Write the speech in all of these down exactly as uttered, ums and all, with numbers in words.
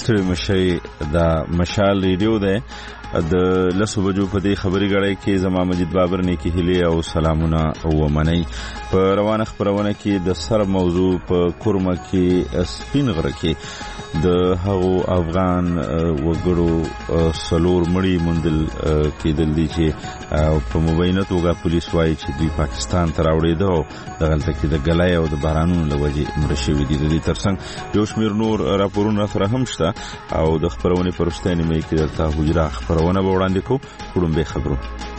ستړي مشي د مشال ریډیو ده د لسو بجو په دې خبري غړې کې زما مجید بابر نه کې هلي او سلامونه او منی په روانه خبرونه کې د سر موضوع په کورمه کې سپین غره کې د هغو افغان وګړو سلور مړی مندل کېدل دي چې په مبینه توګه پولیس وايي چې دوی پاکستان ته راوړېدل د غلطه کې د ګلای او د بارانونو لوجې مړ شوي دي. د دې ترڅنګ یو شمېر نور راپورونه سره هم شته او د خبرونې په وروستۍ نیمه کې درته حجره خبرونه به وړاندې کوو. وړومبی خبرونه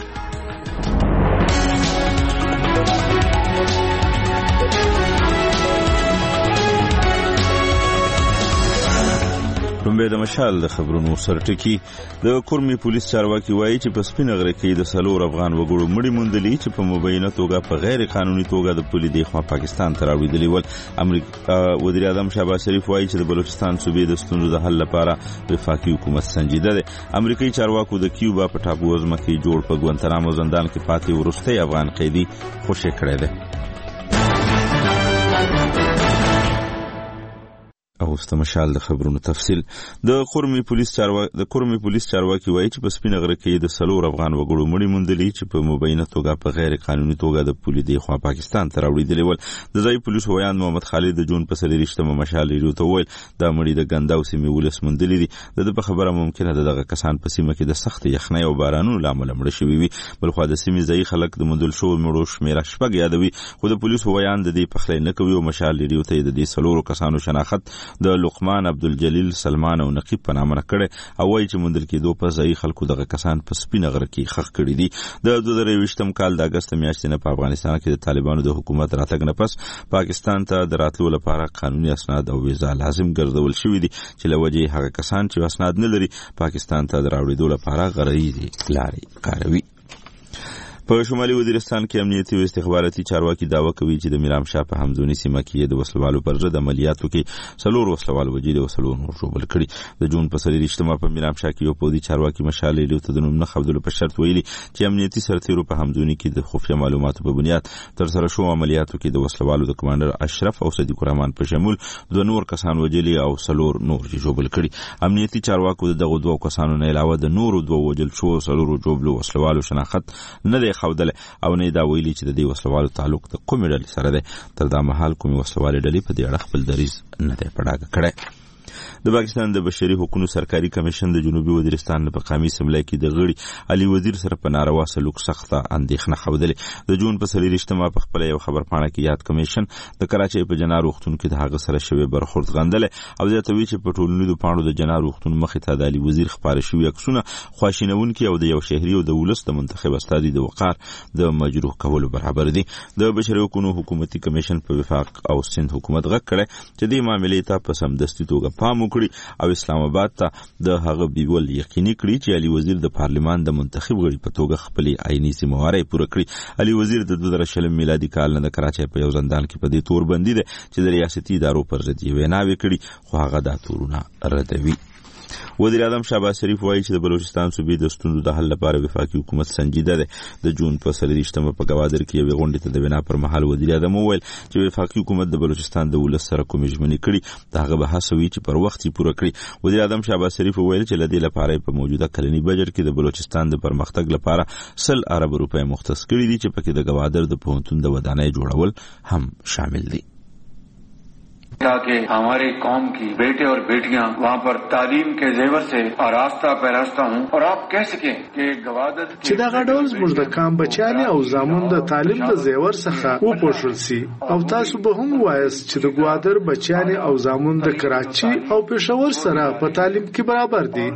لومبی د مشال د خبرونو سرټکی. د کورمي پولیس چارواکي وایي چې په سپین غره کې د سلور افغان وګړو مړي موندلي چې په مبینه توګه په غیر قانوني توګه د پولیس د خوا پاکستان ته راوړل ول. امریکا وزیر اعظم شهباز شریف وایي چې د بلوچستان صوبې د ستونزو د حل لپاره وفاقي حکومت سنجیده ده. امریکایي چارواکو د کیوبا په ټاپو وزمه کې جوړ په ګوانتانامو زندان کې پاتې ورسته افغان قیدي خوشی کړی ده. او استمشال د خبرونو تفصیل. د کورمي پولیس چارواکي د کورمي پولیس چارواکي وایي چې په سپین غره کې د سلور افغان وګړو مړي موندلي چې په مبینه توګه په غیر قانوني توګه د پولیس د خوا پاکستان ته راوړل ول. د ځای پولیس ویان محمد خالد د جون په سلیریشتمه مشال لري ته ویل د مړي د ګنداو سیمې ولس موندلي دي. د په خبره ممکنه ده دغه کسان په سیمه کې د سخت یخنۍ او بارانونو لامل مړ شوي وي. بل خو د سیمې ځای خلک د موندل شو مړو شمیره شپږ یادوي. خو د پولیس ویان د دې پخلی نه کوي او مشال لري ته د دې سلور کسانو شناخت د لقمان عبدالجلیل سلمان او نقیب په نامه کړي او وایي چې موندل کېدو په ځای خلکو دغه کسان په سپین غره کې خښ کړي دي. د دوه زره یوویشتم کال د اګست میاشتې نه په افغانستان کې د طالبانو د حکومت راتګ نه پس پاکستان ته د راتلو لپاره قانوني اسناد او ویزا لازم ګرځول شوي دي چې له وجې هغه کسان چې اسناد نه لري پاکستان ته د راوړېدو لپاره غرایزي لارې کاروي. په شمالي وزیرستان کې امنیتي او استخباراتي چارواکي داوا کوي چې د میرام شاه په همزونی سیمه کې د وسلوالو پر ضد عملیاتو کې سلور وسلوال وجید او سلور نور ژوبل کړي. د جون په سلیریشتمه په میرام شاه کې یو پودي چارواکي مشال لیو ته د نوم نه خبرول په شرط ویلي چې امنیتي سرتیرو په همزونی کې د خفیه معلوماتو په بنیاد تر سره شو عملیاتو کې د وسلوالو د کمانډر اشرف او صدیق الرحمن په شمول دوه نور کسان وجلي او سلور نور ژوبل کړي. امنیتي چارواکو دغه دوه کسانو نه علاوه د نورو دوه وجل شو سلور ژوبلو وسلوالو شناخت نه دی خودل او نه دا ویلي چې د دې وسلوالو تعلق د کومې ډلې سره دی. تر دا مهال کومې وسلوالې ډلې په دې اړه خپل دریځ نه دی په ډاګه کړی. د پاکستان د بشري حقوقو سرکاري کمیشن د جنوبي وزیرستان په قومي اسمبلی کې د غړي علي وزیر سره په ناروا سلوک سخته اندېښنه خوده. د جون په سلیریشتمه په خپل یو خبر پاڼه کې یاد کمیشن د کراچۍ په جنار وختون کې د هغه سره شوی برخورد غندل او د توی چې په ټولنیزو پاڼو د جنار وختون مخې ته د علي وزیر خبره شوی عکسونه خواشینونکي او د یو شهري او د ولس د منتخب استادي د وقار د مجروح کولو برابر دي. د بشري حقوقو حکومتي کمیشن په وفاق او سند حکومت غږ کړي چې د معاملې ته په سمدستي توګه پام وکړي او اسلام آباد ته د هغه بیول یقیني کړي چې علي وزیر د پارلیمان د منتخب غړي په توګه خپل عیني ذمہواري پوره کړي. علي وزیر د دوه زره شلم میلادي کال نه د کراچۍ په یو زندان کې په دې تور بندي دي چې د ریاستي ادارو پر ضد یې ویناوي کړي خو هغه دا تورونه ردوي. وزیر اعظم شهباز شریف وایي چې د بلوچستان صوبې د ستونزو د حل لپاره وفاقي حکومت سنجیده ده. د جون په سلیریشتمه په گوادر کې یو غونډه ته د وینا پر مهال وزیر اعظم وویل چې وفاقي حکومت د بلوچستان د ولس سره کومې ژمنې کړي دا هغه به هڅوي چې پر وخت یې پوره کړي. وزیر اعظم شهباز شریف وویل چې لدې لپاره په موجوده کلنی بجټ کې د بلوچستان د پرمختګ لپاره سل ارب روپۍ مختص کړي دي چې پکې د گوادر د پوهنتون د ودانۍ جوړول هم شامل دي. تاکہ ہمارے قوم کی بیٹے اور بیٹیاں وہاں پر تعلیم کے زیور سے آراستہ پیراستہ ہوں اور آپ کہہ سکیں کہ گوادر چې دا غډول زموږ د کام بچیانې او زامن د تعلیم د زیور څخه وپوښل سي او تاسو به هم وایاست چې د گوادر بچیانې او زامن د کراچي او پېښور سره په تعلیم کې برابر دي.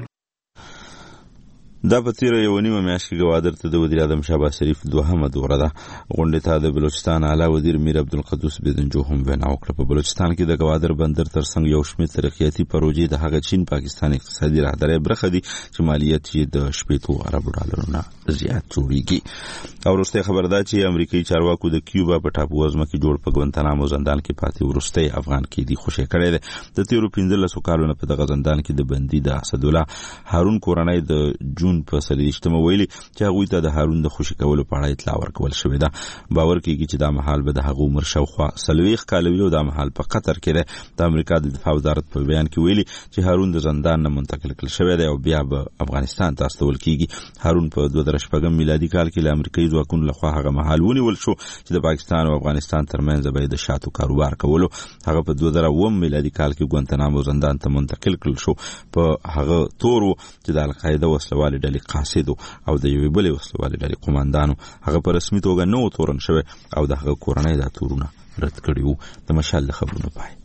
دا په تیره یو نیمه میاشت کې گوادر ته د وزیر اعظم شهباز شریف دوهمه دوره ده. غونډې ته د بلوچستان اعلی وزیر میر عبدالقدوس بېدنجو هم وینا وکړه. په بلوچستان کې د گوادر بندر ترڅنګ یو شمېر ترقیاتي پروژې د هغه چین پاکستان اقتصادي راهدارۍ برخه دي چې مالیت یې د شپېتو اربو ډالرو نه زیات جوړیږي. او وروسته خبردار چې امریکایي چارواکو د کیوبا په ټاپو وزمه کې جوړ په ګوانتانامو زندان کې پاتې وروسته افغان کېدی خوشی کړی دی. د تیرو پنځلسو کالونو په دغه زندان کې د بندي د اسدالله هارون کورنۍ د جون په څلوېښتمه ویلي چې هغوی ته د هارون د خوشي کولو په اړه اطلاع ورکول شوې ده. باور کېږي چې دا مهال به د هغه عمر شاوخوا څلوېښت کاله وي او دا مهال په قطر کې دی. د امریکا د دفاع وزارت په بیان کې ویلي چې هارون د زندان نه منتقل کړل شوی دی او بیا به افغانستان ته استول کېږي. هارون په دوه زره شپږم میلادي کال کې له امریکایي ځواکونو لخوا هغه مهال ونیول شو چې د پاکستان او افغانستان ترمنځ به د شاتو کاروبار کولو. هغه په دوه زره اووم میلادي کال کې ګوانتانامو زندان ته منتقل کړل شو. په هغه تور چې د القاعده وسلوالې ډلې قاصد او د یوې بلې وسلوالې ډلې قوماندانو هغه په رسمي توګه نه و تورن شوی او د هغه کورنۍ دا تورونه رد کړي وو. د مشال د خبرونو پای.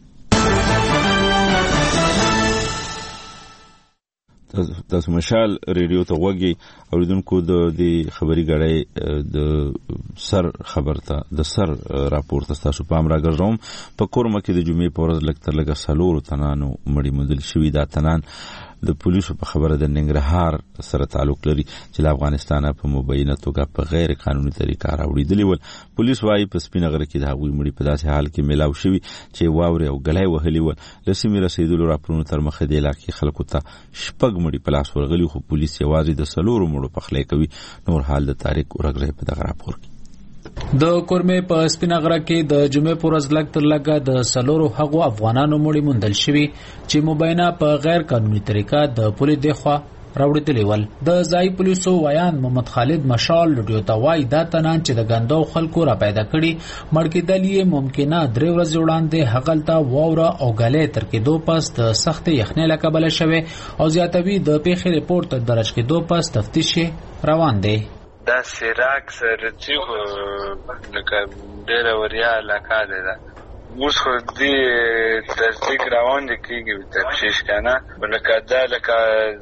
تاسو مشال ریډیو ته وګورئ اوریدونکو د دې خبري غړې د سر خبر ته د سر راپور تاسو پام راګرځوم. په کورمه کې د جمعې په ورځ لکتر لګه سلور تنانو مړی مدل شوی. دا تنان د پولیسو په خبره د ننګرهار سره تعلق لري چې له افغانستان په مبینه توګه په غیر قانوني طریقه راوړل ول. پولیس وايي په سپینغره کې د هغوی مړي په داسې حال کې ملاو شوی چې واوري او غلای وهلي ول. لسمې رسیدلو راپورونو تر مخه د علاقې خلکو ته شپږ مړي په لاس ورغلي خو پولیس یوازې د سلور مړو په خلی کوي. نور حال د تاریخ ورغړې په دغه راپور کې. د کورمې په سپینغره کې د جمعې پر ورځ لږ تر لږه د سلورو هغو افغانانو مړي موندل شوي چې مبینه په غیر قانوني طریقه د پولیس دخوا راوړل ول. د ځای پولیسو ویان محمد خالد مشال لډیو ته وایي دا تنان چې د غندو خلکو را پیدا کړي مړ کېدل یې ممکنه درې ورځې وړاندې هغلته واوره او غلې تر کېدو پس د سخت یخنۍ له کبله شوه او زیاتوي د پیښې رپورت درج کېدو پس تفتیش روان دی. دا سیراک سرچی خو لکه ډیره وریا علاقه ده. اوس خو دې تصدیق روان دي کېږي تفتیش کنه لکه دا لکه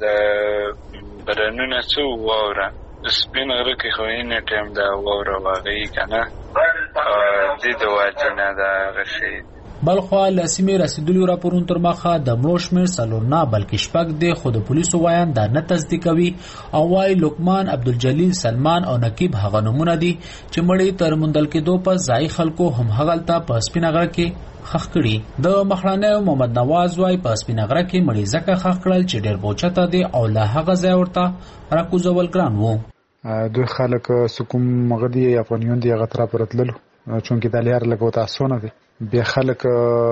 د برنونه څو واوره سپین غره کې خو اینه ټیم دا واوره واغی کنه دې د واجنه دا غشي. بلخوا لسیمه رسیدلو راپورون تر مخه د مړو شمیر څلور نه بلکې شپږ دی خو د پولیسو وایان دا نه تصدیقوي او وايي لقمان عبدالجلیل سلمان او نقیب هغه نمونه دي چې مړي تر موندل کېدو پس ځای خلکو هم هغلته په سپینغره کې خخ کړي. د مخړنۍ محمد نواز وايي په سپینغره کې مړي ځکه خخ کړل چې ډېر بوچته دي او له هغه ځای ورته راکوزول ګران وو. دوی خلک سکوم مغدي افغانیون دي هغه تر پرتللو چونکې د لار لګو تاسو نه دي بیا خلک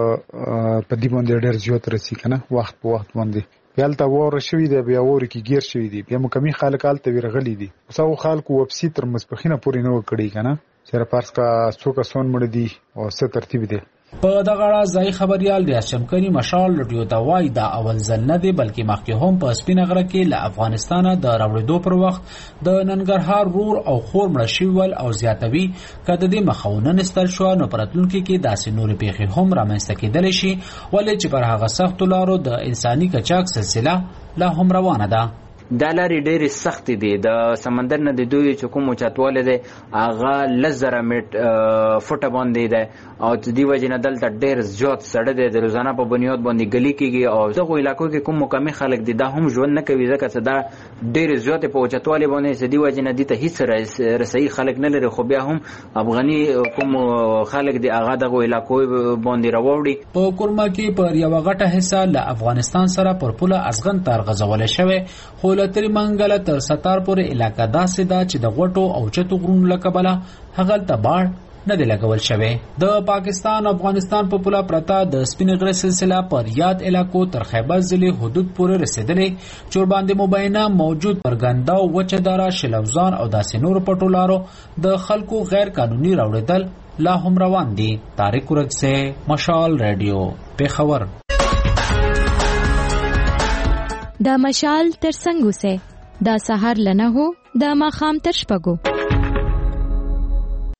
په دې باندې ډېر زیات رسی کنه وخت په وخت باندې یالته وره شوی دی بیا وره کې گیر شوی دی بیا مکمل خلک آلته ورغلی دي اوسو خلکو وبسي تر مسپخینه پورې نه وکړي کنه چې پارس کا څوک سون مړ دي او څه ترتیب دی. په دغه اړه ځای خبريال ریاض شمکري مشال لډیو ته وایي دا اول ځل نه دی بلکې مخکې هم په سپینغره کې له افغانستانه د راوړېدو پر وخت د ننګرهار رور او خور مړ شوي او زیاتوي کده د مخاونه نستل شو نو پرتلونکو کې داسې نور پیښې هم رامنځته کېدل شي ولې چې پر هغه سخت لارو د انساني کچاک سلسله لا هم روانه ده. دا لارې ډېرې سختې دي. د سمندر نه د دوی چې کوم اوچتوالی دی هغه لس زره فوټه باندې دی او د دې وجې نه دلته ډېر زیات سړه دی د روزانه په بنیاد باندې ګلي کېږي او دغو علاقو کې کوم مقامي خلک دي دا هم ژوند نه کوي ځکه چې دا ډېرې زیاتې په اوچتوالي باندې د دې وجې نه دې ته هېڅ رسایي خلک نه لري خو بیا هم افغاني کوم خلک دي هغه دغو علاقو باندې راوړي. په کورمه کې پر یوه غټه حصه له افغانستان سره پر پوله ازغن تار غځولی شوی خو له ترې منګله تر ستار پورې علاقه داسې ده چې د غوټو او چتو غرونو له کبله هغلته باړ نه دی لګول شوی. د پاکستان او افغانستان په پوله پرته د سپینغره سلسله پر یاد علاقو تر خیبر ضلع حدود پورې رسیدلې چې ورباندې مبینه موجود پرګنده او وچهداره شلوزان او داسې نور پټولارو د خلکو غیر قانوني راوړېدل لا هم روان دي. طارق ورکسه مشال ریډیو پیښور. دا مشال تر څنګه سه دا سحر لنه هو دا ماخام تر شپګو.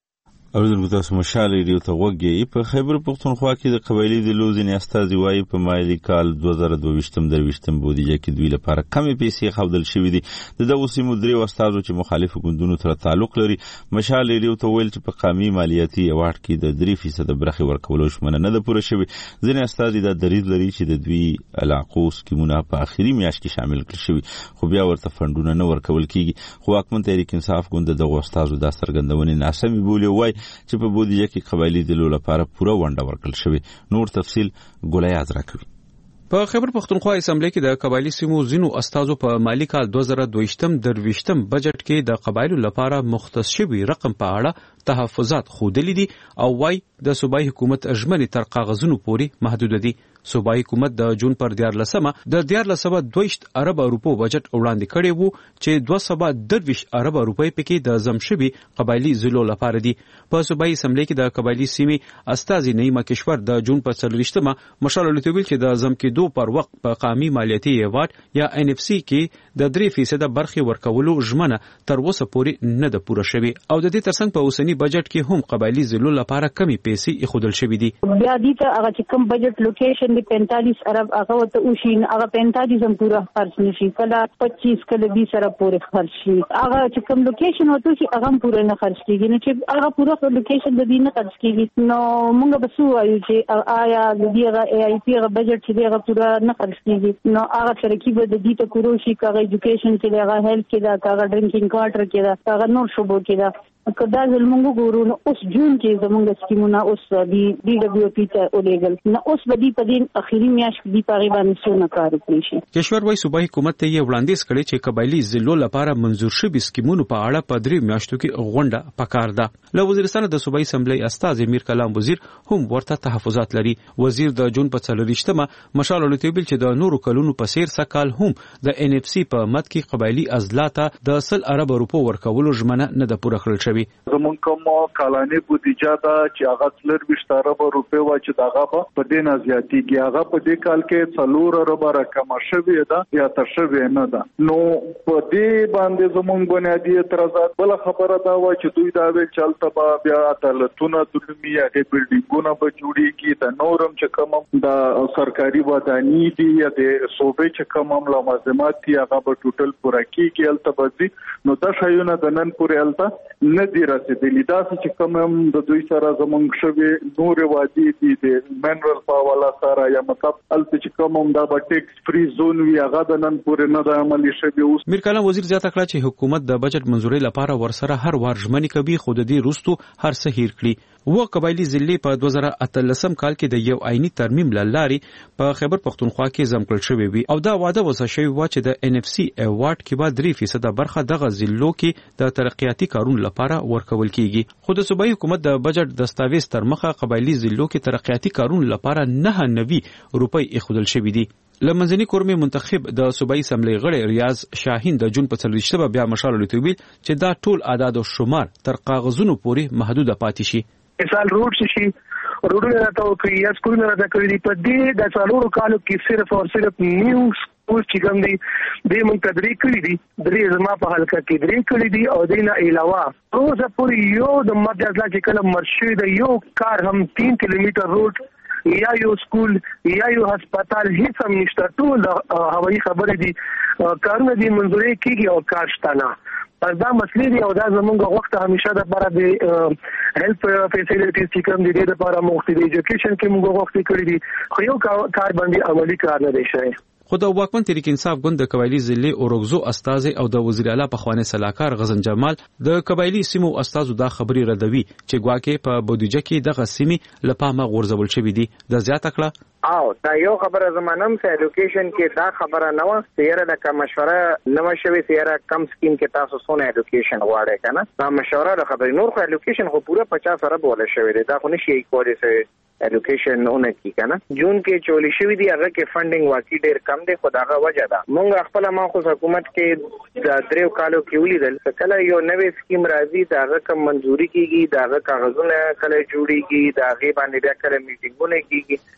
اوریدونکو تاسو مشال ریډیو ته وګورئ. په خیبر پختونخوا کې د قبایلی د لوزنی استازي وايي په مالي کال دوه زره دوه ویشتم درویشتم بودیجه کې دوی لپاره کمې پیسې خودل شوې دي. د دغه سیمو درې استادو چې مخالف ګوندونو سره تعلق لري مشال ریډیو ته ویل چې په قامي مالیاتي ایوارډ کې د درې فیصد برخه ورکولو شمنه نه ده پوره شوې. ځینې استادي د دریض لري چې د دوی علاقو سکیمونه په اخیری میاشت کې شامل کړي شوی خو بیا ورته فندونه نه ورکول کیږي. خو حکومت تحریک انصاف ګوند دغه استادو د سرګندونې ناسمي بولی وای چې په بودیجه کې قبایلی دلو لپاره پوره ونډه ورکړل شوی. نور تفصیل ګولای راکوي. په خیبر پختونخوا اسمبلی کې د قبایلی سیمو زینو استادو په مالی کال دوه زره دوه ویشتم درویشتم بجټ کې د قبایلو لپاره مختص شوی رقم په اړه تحفظات خودلی دي او وايي د صوبایي حکومت اجمنې تر کاغذونو پورې محدود دي. صوبایي حکومت د جون پر دیارلسمه د دیارلسمه دویشت ارب روپو بجټ وړاندې کړی وو چې دوه سوه درویش ارب روپۍ پکې د زمشبي قبایلی ضلعو لپاره دي. په صوبایي اسمبلی کې د قبایلی سیمې استازي نعیمه کشور د جون په څلوېښتمه مشال لټویل چې د زم کې دو پر وخت په قامي مالیاتي ایوارډ یا ان اف سی کې د درې فیصد برخه ورکولو ژمنه تر اوسه پورې نه ده پوره شوې او د دې ترڅنګ په اوسنی بجټ کې هم قبایلی ضلعو لپاره کمی پیسې ایښودل شوې دي. بیا دې ته هغه چې کوم بجټ لوکیشن پینتالیس ارب هغه ته اوشي هغه پینتالیس هم پورا خرج نشي کله پچیس کله بیس ارب پورې خرج شي هغه چې کوم لوکیشن وته شي هغه پورا نه خرج کیږي نه چې هغه پورا لوکیشن د دې نه خرج کیږي. نو موږ به سو وایو چې آیا د دې هغه ای آی پی هغه بجټ چې هغه پورا نه خرج کیږي نو هغه ترکیب د دې ته کورو شي هغه ایجوکیشن کې هغه هیلث کې دا هغه ډرینکینګ واټر کې دا هغه نور شوبو کې دا کدا زلمنګو ګورو نو اوس جون کې زمونږ سکیمونه اوس دی ډي دبليو پی ته اولېګل نو اوس بدی په دې اخیری میاشت کې دی پاره باندې څونه کار وکړي شي. کشور وايي صوبایي حکومت ته یې وړاندیز کړی چې قبایلی ضلعو لپاره منظور شوي سکیمونو په اړه په درې میاشتو کې غونډه پکار ده. له وزیرستان د صوبایي اسمبلی استازي میر کلام وزیر هم ورته تحفظات لري. وزیر د جون په څلوېښتمه مشال لټویل چې د نورو کلونو په سیر سکال هم د ان اف سی په مد کې قبایلی ازلاته د سل ارب روپو ورکولو ژمنه نه ده پوره کړل شوی. زمونږ کوم کالاني بودیجه دا چې هغه څلور ارب روپۍ و چې دغه په دې نه زیاتېږي هغه په دې کال کې څلور ارب رقم شوی ده یا تر شوی نه ده. نو په دې باندې زمونږ بنیادی اعتراضات بل خبره دا و چې دوی دا ویل چلته به بیا عدالتونه دلمي هغه بلډینګونه به جوړیږي د نورم چې کوم د سرکاري ودانۍ دي یا د صوبې چې کوم لوازمات دي هغه به ټوټل پوره کیږي الته به نو دا شایونه د نن پورې الته نه دی رسیدلی. دا چې کوم د دوی سره زمونږ شوی نور وادي دي د منرال په حواله سره یا مطلب الته چې کوم دا به ټیکس فری زون وی هغه د نن پورې نه د عملی شوی. میر کلام وزیر زیاته کړه چې حکومت د بجټ منزوري لپاره ورسره هر وار ژمنې کوي خو د دې وروستو هر څه هیر کړي. و قبایلی ضلع په دوه زره اتلسم کال کې د یو آئینی ترمیم لارې په خیبر پختونخوا کې ځم کړل شوی وي او دا وعده وسه شوی و چې د ان اف سی ایوارډ کې به درې فیصد برخه دغه ضلعو کې د ترقیاتي کارونو لپاره ورکول کیږي. خو د صوبایي حکومت د بجټ دستاویز تر مخه قبایلی ضلعو کې ترقیاتي کارونو لپاره نه نوي روپۍ ایښودل شوي دي. لمنځنی کورمې منتخب د صوبایي اسمبلی غړی ریاض شاهین د جون په څلوېښتمه بیا مشال لټویل چې دا ټول اعداد او شمار تر کاغذونو پورې محدوده پاتې شي. مثال روډ شي روډونه راته کوي یا سکولونه راته کوي په دې د څلورو کالو کې صرف او صرف نیو سکول چې کوم دي د موږ تدریک کړی دي درې زما په حلقه کې درې کړی دي او دینه علاوه روزه پورې یو د ماده ځلا چې کله مرشد یو کار هم تین کیلومتر روډ یا یو سکول یا یو هسپتال هیڅ هم نشته. ټول هوایي خبرې دي کارونه دي منځوري کیږي او کار شته نه. پس دا مسلې دي او دا زمونږ وخت همیشه د لپاره د هیلث فیسیلیټیز چې کوم دي د لپاره مختلف ایجوکیشن کې موږ وخت کړی دي خو یو کار باندې عملی کار نه دی شوی. خو د واکمن تحریک انصاف ګوند د قبایلی ضلع اورګزو استازي او د وزیر اعلی په خوانه سلاکار غزن جمال د قبایلی سیمو استازو دا خبري ردوي چې ګواکې په بودیجه کې دغه سیمې لپاره غورځول شوې دي. د زیاته کړه او دا یو خبره زمانم سه ایجوکیشن کې دا خبره نه و سیاره د مشوره نو شوی سیاره کم سکیم کې تاسو سونه ایجوکیشن غواړئ کنه دا مشوره د خبرې نور خو ایجوکیشن خو پورا پچاس ارب ولا شوی دی دا خو نشي کولای سه ایجوکیشن نه کی کنه. جون کې چولی شوی دی هغه کې فندینګ واقعي ډیر کم دی خو داغه وجه ده مونږ خپل ما خو حکومت کې د دریو کالو کې ولیدل کله یو نوې سکیم راځي داغه کم منځوري کیږي داغه کاغذونه کله جوړیږي داغه باندې بیا کله میټینګونه کیږي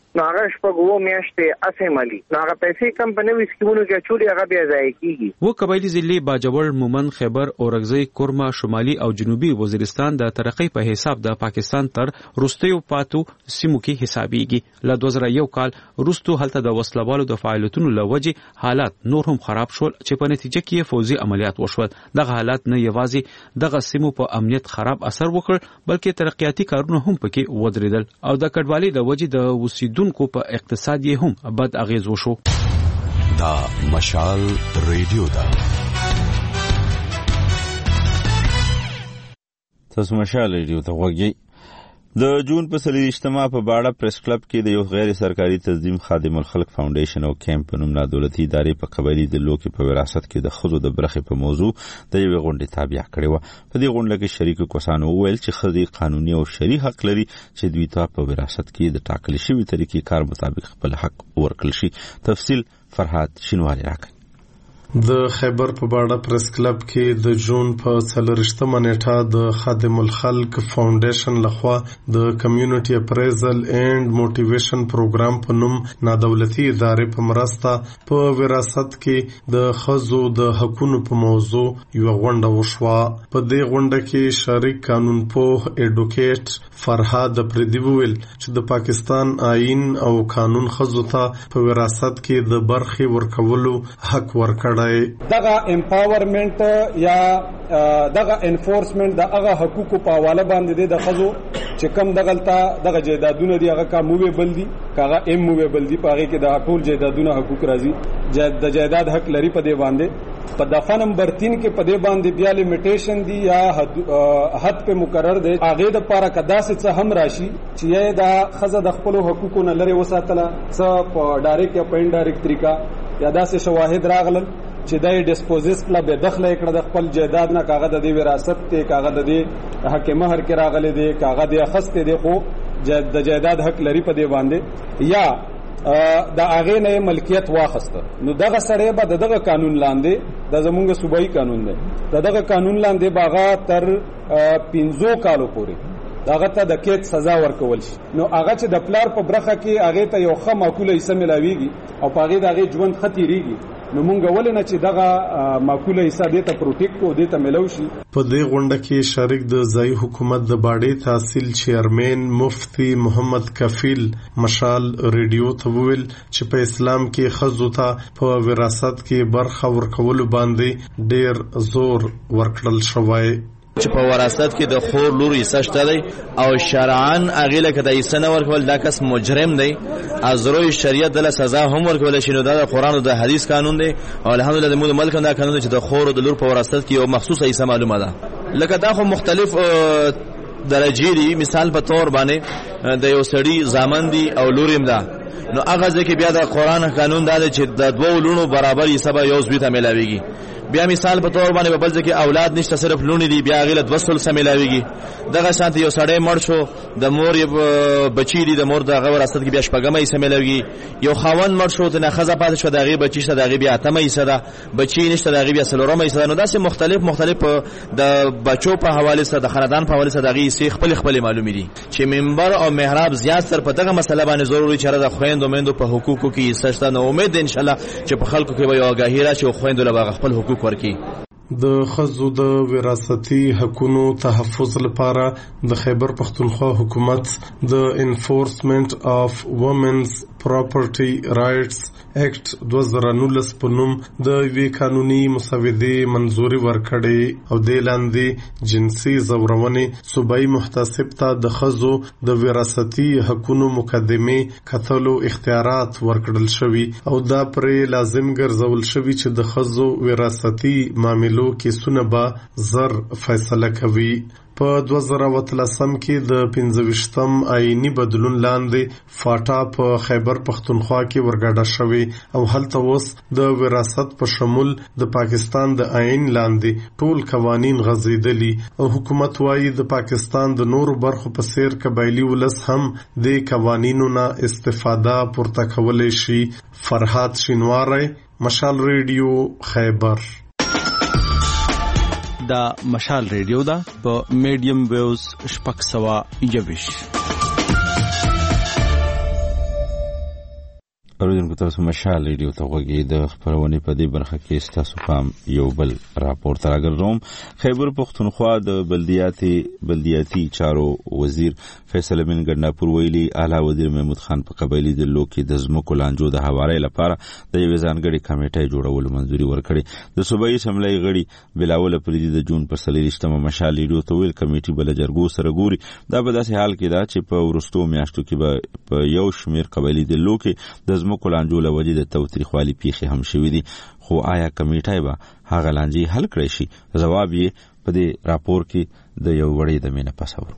نو هغه شپږ وو میاشتې اسې مالي نو هغه پیسې کم په نوې سکیمونو کې چوري هغه بیا ځای کیږي. و قبایلی ضلع باجوړ، مومن، خیبر، اورګزۍ، کورما، شمالي او جنوبي وزیرستان د ترقۍ په حساب د پاکستان تر وروستیو پاتو سیمو کې حسابيږي. له دوه زره یو کال وروسته هلته د وسلوالو د فعالیتونو لوجې حالات نور هم خراب شول چې په نتیجه کې فوزي عملیات وشول. دغه حالات نه یوازې دغه سیمو په امنیت خراب اثر وکړ بلکې ترقیاتي کارونه هم پکې ودرېدل او د کډوالۍ د وجې د اوسیدونکو په اقتصاد یې هم بد اغیز وشو. دا مشال ریډیو دا تاسو مشال ریډیو ته وګورئ. د جون په څلوېښتمه په باړه پریس کلب کې د یو غیر سرکاري تنظیم خادم الخلق فاونډیشن او کیمپ په نوم نادولتي ادارې په قبایلي ضلعو کې په وراثت کې د ښځو د برخې په موضوع د یوې غونډې تابع کړې وه. په دې غونډه کې شریکو کسانو وویل چې ښځې قانوني او شرعي حق لري چې دوی ته په وراثت کې د ټاکلې شوي طریقې کار مطابق خپل حق ورکړل شي. تفصیل فرحات شینواری راکړي. د خیبر په باړه پریس کلب کې د جون په څلوېښتمه نیټه د خادم الخلق فاونډیشن لخوا د کمیونټي اپریزل اینڈ موټیویشن پروګرام په نوم نادولتي ادارې په مرسته په وراثت کې د ښځو د حقوقو په موضوع یو غونډه وشوه. په دې غونډه کې شریک قانون پوه اډوکیټ فرحاد پردی ویل چې د پاکستان آئین او قانون ښځو ته په وراثت کې د برخې ورکولو حق ورکړ. دغه امپاورمنت یا دغه انفورسمنت د هغه حقوقو په حواله باندې د خزو چې کم دغلطه دغه جیدادونه دی هغه کا موویبل دي کاغه ام موویبل دي پاره کې د ټول جیدادونه حقوق راځي د جیداد حق لري په دې باندې. په دفعه نمبر تین کې په دې باندې بیا لیمیټیشن دی یا حد په مقرر دی هغه د پاره کدا څه هم راشي چې دا خزه د خپل حقوقو نه لري وساتله څه په ډایرکټ یا په انډایرکټ طریقه یا داسې شواهد راغلل چې دای ډیسپوزیس کله به دخل کړه د خپل جیداد نه کاغذ د وراثت ته کاغذ د حق مہر کې راغلي دی کاغذ د خسته دی خو د جیداد حق لري په دی باندې یا د هغه نه ملکیت واخسته. نو دغه سړی به دغه قانون لاندې د زمونږ صوبایي قانون دی دغه قانون لاندې باغا تر پنځو کالو پورې دغه ته د کېد سزا ورکول شي. نو هغه چې د پلار په برخه کې هغه ته یو ښه معقوله حصہ ملاويږي او په هغه د هغه ژوند خطرېږي نو مونږ ولې نه چې دغه معقوله حصہ دې ته پروټیکټ کو دې ته ملو شي. په دې غونډه کې شریک د ځای حکومت د باډې تحصیل چیرمن مفتی محمد کفیل مشال ریډیو ته ویل چې په اسلام کې ښځو ته په وراثت کې برخه ورکول باندې ډیر زور ورکړل شوی چې په وراثت کې د خور لور حصہ شته دی او شرعاً هغه لکه د حصہ نه ورکول دا کس مجرم دی از روی شریعت دله سزا هم ورکول شي. نو دا د قرآن او د حدیث قانون دی او الحمدلله د ملک دا قانون دی چې د خور او د لور په وراثت کې یو مخصوصه حصہ معلومه ده. لکه دا خو مختلف درجې دي. مثال په تور باندې د یو سړي زامن دي او لور هم ده نو هغه ځکه بیا د قرآن قانون دا دی چې د دوه لونو برابر حصہ به یو ځوی ته ملاويږي. بیا مثال په تور باندې بل ځکه اولاد نشته صرف لونی دي بیا غلط وصل سملاويږي. دغه شانت یو سړی مړ شو د مور بچی دي د مور د غو وراثت کې بیا شپږمې سملاويږي. یو خاوند مړ شو ته نه خزه پاتې شو دغه بچی شته دغه بیا اتمې سره بچی نشته دغه بیا سلورمې سره. نو داسې مختلف مختلف د بچو په حواله سره د خاندان په حواله سره دغه سی خپل خپل معلومي دي چې منبر او محراب زیات سر په دغه مسله باندې ضروري چې د خويندو مندو په حقوقو کې سشته. نو امید ان شاء الله چې په خلکو کې به یو آگاهی راشي او خويندو له خپل حقوق ورکی. د ښځو د وراثتي حقوقو تحفظ لپاره د خیبر پښتونخوا حکومت د انفورسمنت اف وومنز پراپرټي رائټس اکټ دوه زره نولس په نوم د وی قانوني مسودې منزوري ورکړې او د لاندې جنسي زورونې صوبایي محتسب ته د ښځو د وراثتي حقوقو مقدمه کتلو اختیارات ورکړل شوي او دا پرې لازم ګرځول شوي چې د ښځو وراثتي معاملو کې سونه به زر فیصله کوي. په دوه زره اتلسم کې د پنځه ویشتم آئینی بدلون لاندې فاټا په خیبر پښتونخوا کې ورګډه شوی او هلته اوس د وراثت په شمول د پاکستان د آئین لاندې ټول قوانین غځېدلي او حکومت وايي د پاکستان د نورو برخو په څیر قبایلی ولس هم د قوانینو نه استفاده پورته کولی شي. فرحات شینواری، مشال ریډیو، خیبر. دا مشال ریډیو دا په میډیم ویوز شپږ سوه یوویشت. اوریدونکو تاسو مشال ریډیو ته غوږی د خبرونه په دې برخه کې ستاسو پام یو بل راپور تر راګرځوم. خیبر پختونخوا د بلدیاتي بلدیاتي چارو وزیر فیصل امین ګنداپور ویلي اعلی وزیر محمود خان په قبایلی د لوکي د زمکو لانجو د حوالې لپاره د یو ځانګړي کمیټې جوړولو منځوري ورکړي. د صوبایي اسمبلی غړي بلاول پریدي د جون پر سلیریشتمه مشال ریډیو ته ویل کمیټې بل جرګو سره ګوري. دا په داسې حال کې دا چې په ورستو میاشتو کې په یو شمیر قبایلی د لوکي د زمکو لانجو له وجې د توتریخوالي پیښې هم شوې دي. خو آیا کمیټه به هغه لانجې حل کړی شي؟ ځواب یې په دې راپور کې د یو وړې د مینه پسور.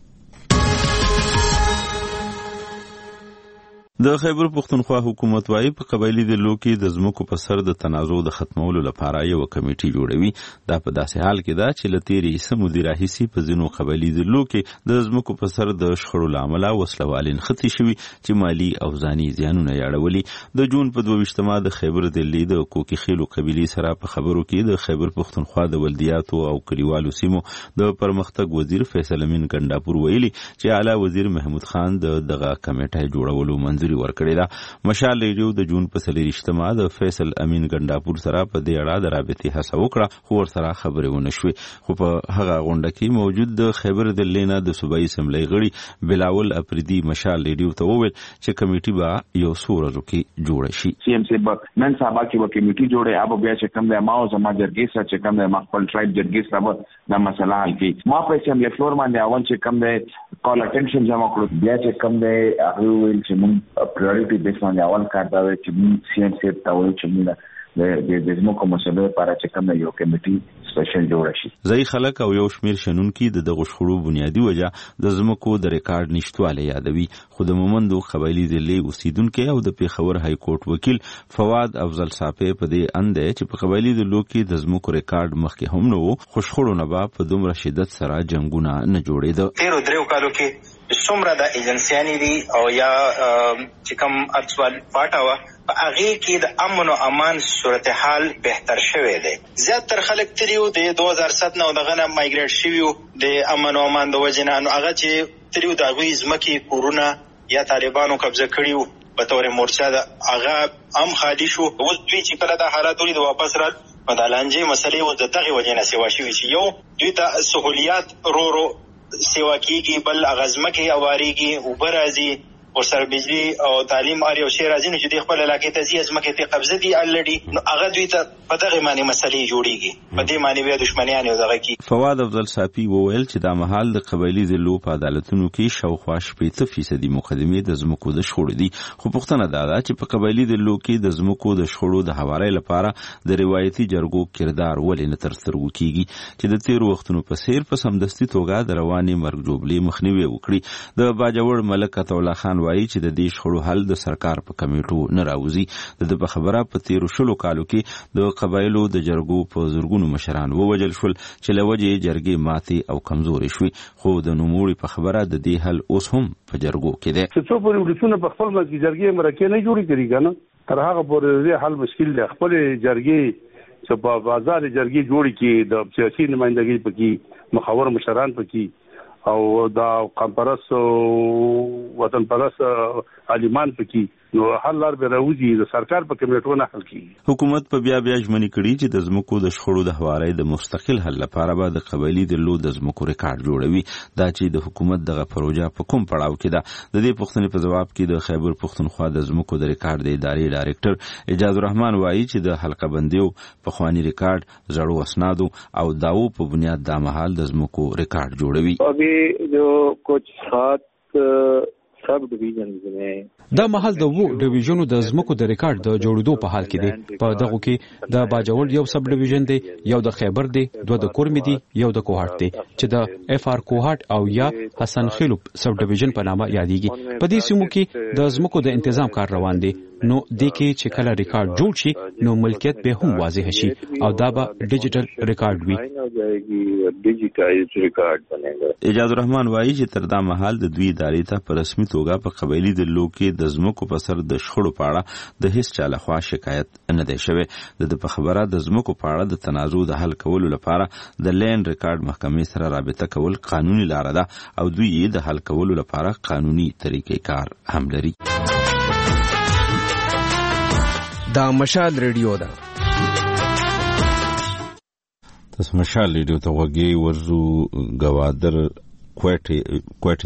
د خیبر پختونخوا حکومت وايي په قبایلی د لوکي د زمکو په سر د تنازع د ختمولو لپاره یو کمیټه جوړوي. دا په داسې حال کې دا چې لتيري سمو دی راهسي په ځینو قبایلی د لوکي د زمکو په سر د شخړو لامل وسلوالین خطي شوي چې مالی او ځاني زیانونه یاړولي. د جون په دوه د خیبر دلی د کوکی خیلو قبیلی سره په خبرو کې د خیبر پختونخوا د ولدیاتو او کلیوالو سیمو د پرمختګ وزیر فیصل امین ګنداپور ویلي چې اعلی وزیر محمود خان د دغه کمیټه جوړولو منځوري ورکړی دا. مشال ریډیو د جون په سلیریشتمه د فیصل امین ګنداپور سره په دې اړه د رابطې هڅه وکړه خو ورسره خبرې ونه شوې. خو په هغه غونډه کې موجود د خیبر دلی نه د صوبایي اسمبلی غړي بلاول اپریدي مشال ریډیو ته وویل چې کمیټه به یو څو ورځو کې جوړه شي. سی ام سی به نن سبا کې به کمیټه جوړه اب بیا چې کوم د ماو زما جرګې سره چې کوم د خپل ټرایب جرګې سره د مسله حل کړي. ما په اسمبلی فلور باندې اول چې کوم د کال اټینشن جمع کړو بیا چې کوم د هغه ویل چې موږ priority based on the one card that which C M C that which mean the the زموږ مسله لپاره چې کوم یو کمیټي سپیشل جوړ شي. ځای خلک او یو شمیر شنونکي د دغه شخړو بنیادی وجه د زمکو د ریکارډ نشټواله یادوي. خو د مومندو قبایلی ضلع اوسیدونکو او د پیښور های کورټ وکیل فواد افضل صافی په دې اند چې په قبایلی د لوکي د زمکو ریکارډ مخکې هم نو خو شخړو نه با په دومره شدت سره جنگونه نه جوړېده. تیر درو کالو کې څومره د ایجنسیانی دي او یا چې کوم ارتوال پټاوه په هغه کې د امن او امان صورتحال بهتر شوه دی. زیاتره خلک تریو د دوه هزار سات نه دغه نه مایګریټ شویو د امن او امان د وجنه نو هغه چې تریو د غوي زمکي کورونا یا طالبانو قبضه کړیو په تور مورچا د هغه ام خالي شو. اوس دوی چې کله د حالات لري د واپس را مدالانجې مسلې و د دغه وجنه سیوا شوی چې یو دوی ته سہولیات رو رو سیوا کیږي بل اغازمکه اواريږي او برازي او سر بجلی او تعلیم اړ یو شی راځي نو چې د خپل علاقې ته ځي ازمکه ته قبضه دي الډي نو هغه دوی ته په دغه معنی مسلې جوړیږي په دې معنی بیا دښمنیان یو دغه کی. فواد افضل صافی وویل چې دا مهال د قبایلی ضلعو په عدالتونو کې شاوخوا شپږ فیصد مقدمې د زمکو د شخړو دي. خو پوښتنه دا ده چې په قبایلی ضلعو کې د زمکو د شخړو د حوالې لپاره د روایتي جرګو کردار ولې نه تر سترګو کیږي چې د تیر وختونو په سیر په سمدستي توګه د رواني مرګ جوړلې مخنیوي وکړي. د باجوړ ملک عطا الله خان وایي چې د دې شخړو حل د سرکار په کمیټو نه راوځي. د په خبره په تیر شلو کالو کې د قبایلو د جرګو په زورګونو مشران ووجل شول چې لوجه جرګې ماتي او کمزوري شوي. خو د نوموړي په خبره د دې حل اوس هم په جرګو کې دی. څه په ولسونه په خپل مزګي جرګې مرکه نه جوړی کړي کنه تر هغه پورې حل مشکل دی. خپل جرګې چې په بازار جرګې جوړی کې د سیاسي نمائندګۍ پکې مخاور مشران پکې او دا قمپرس وطن پرست عالمان پکې نو حل لار به راوځي د سرکار په کمیټو نه حل کیږي. حکومت په بیا بیا ژمنې کړي چې د زمکو د شخړو د حوالې د مستقل حل لپاره به د قبایلی ضلعو د زمکو ریکارډ جوړوي. دا چې د حکومت دغه پروژه په کوم پړاو کې ده. د دې پوښتنې په جواب کې د خیبر پختونخوا د زمکو د ریکارډ د ادارې ډایرکټر اجاز الرحمن وایي چې د حلقه بندیو په خواني ریکارډ زړو اسنادو او داو په بنیاد د مهال د زمکو ریکارډ جوړوي. ابي جو کچھ سات سب ډیویژنز نه دا محل د وو ډیویژنو د زمکو د ریکارډ د جوړېدو په حال کې دی. په دغه کې د باجوړ یو سب ډیویژن دی، یو د خیبر دی، دوه د کورمی دی، یو د کوهاټ دی چې د اف ار کوهاټ او یا حسن خیلو سب ډیویژن په نامه یادېږي. په دې سیمو کې د زمکو د تنظیم کار روان دی. نو د کې چې کله ریکارډ جوړ شي نو ملکیت به هم واضح شي او دا به ډیجیټل ریکارډ وي. اجاز الرحمن وایي چې تر دا مهال د دوی ادارې ته په رسمي توګه په قبایلی ضلعو کې د زمکو په سر د شخړو په اړه د هیڅ چا لخوا شکایت نه دی شوی. د په خبره د زمکو په اړه د تنازع د حل کولو لپاره د لین ریکارډ محکمې سره رابطه کول قانوني لار ده او دوی یې د حل کولو لپاره قانوني طریقې کار هم لري. دا مشال ریډیو ده. تاسو مشال ریډیو ته وګورئ. ورزو گوادر کوټه کوټه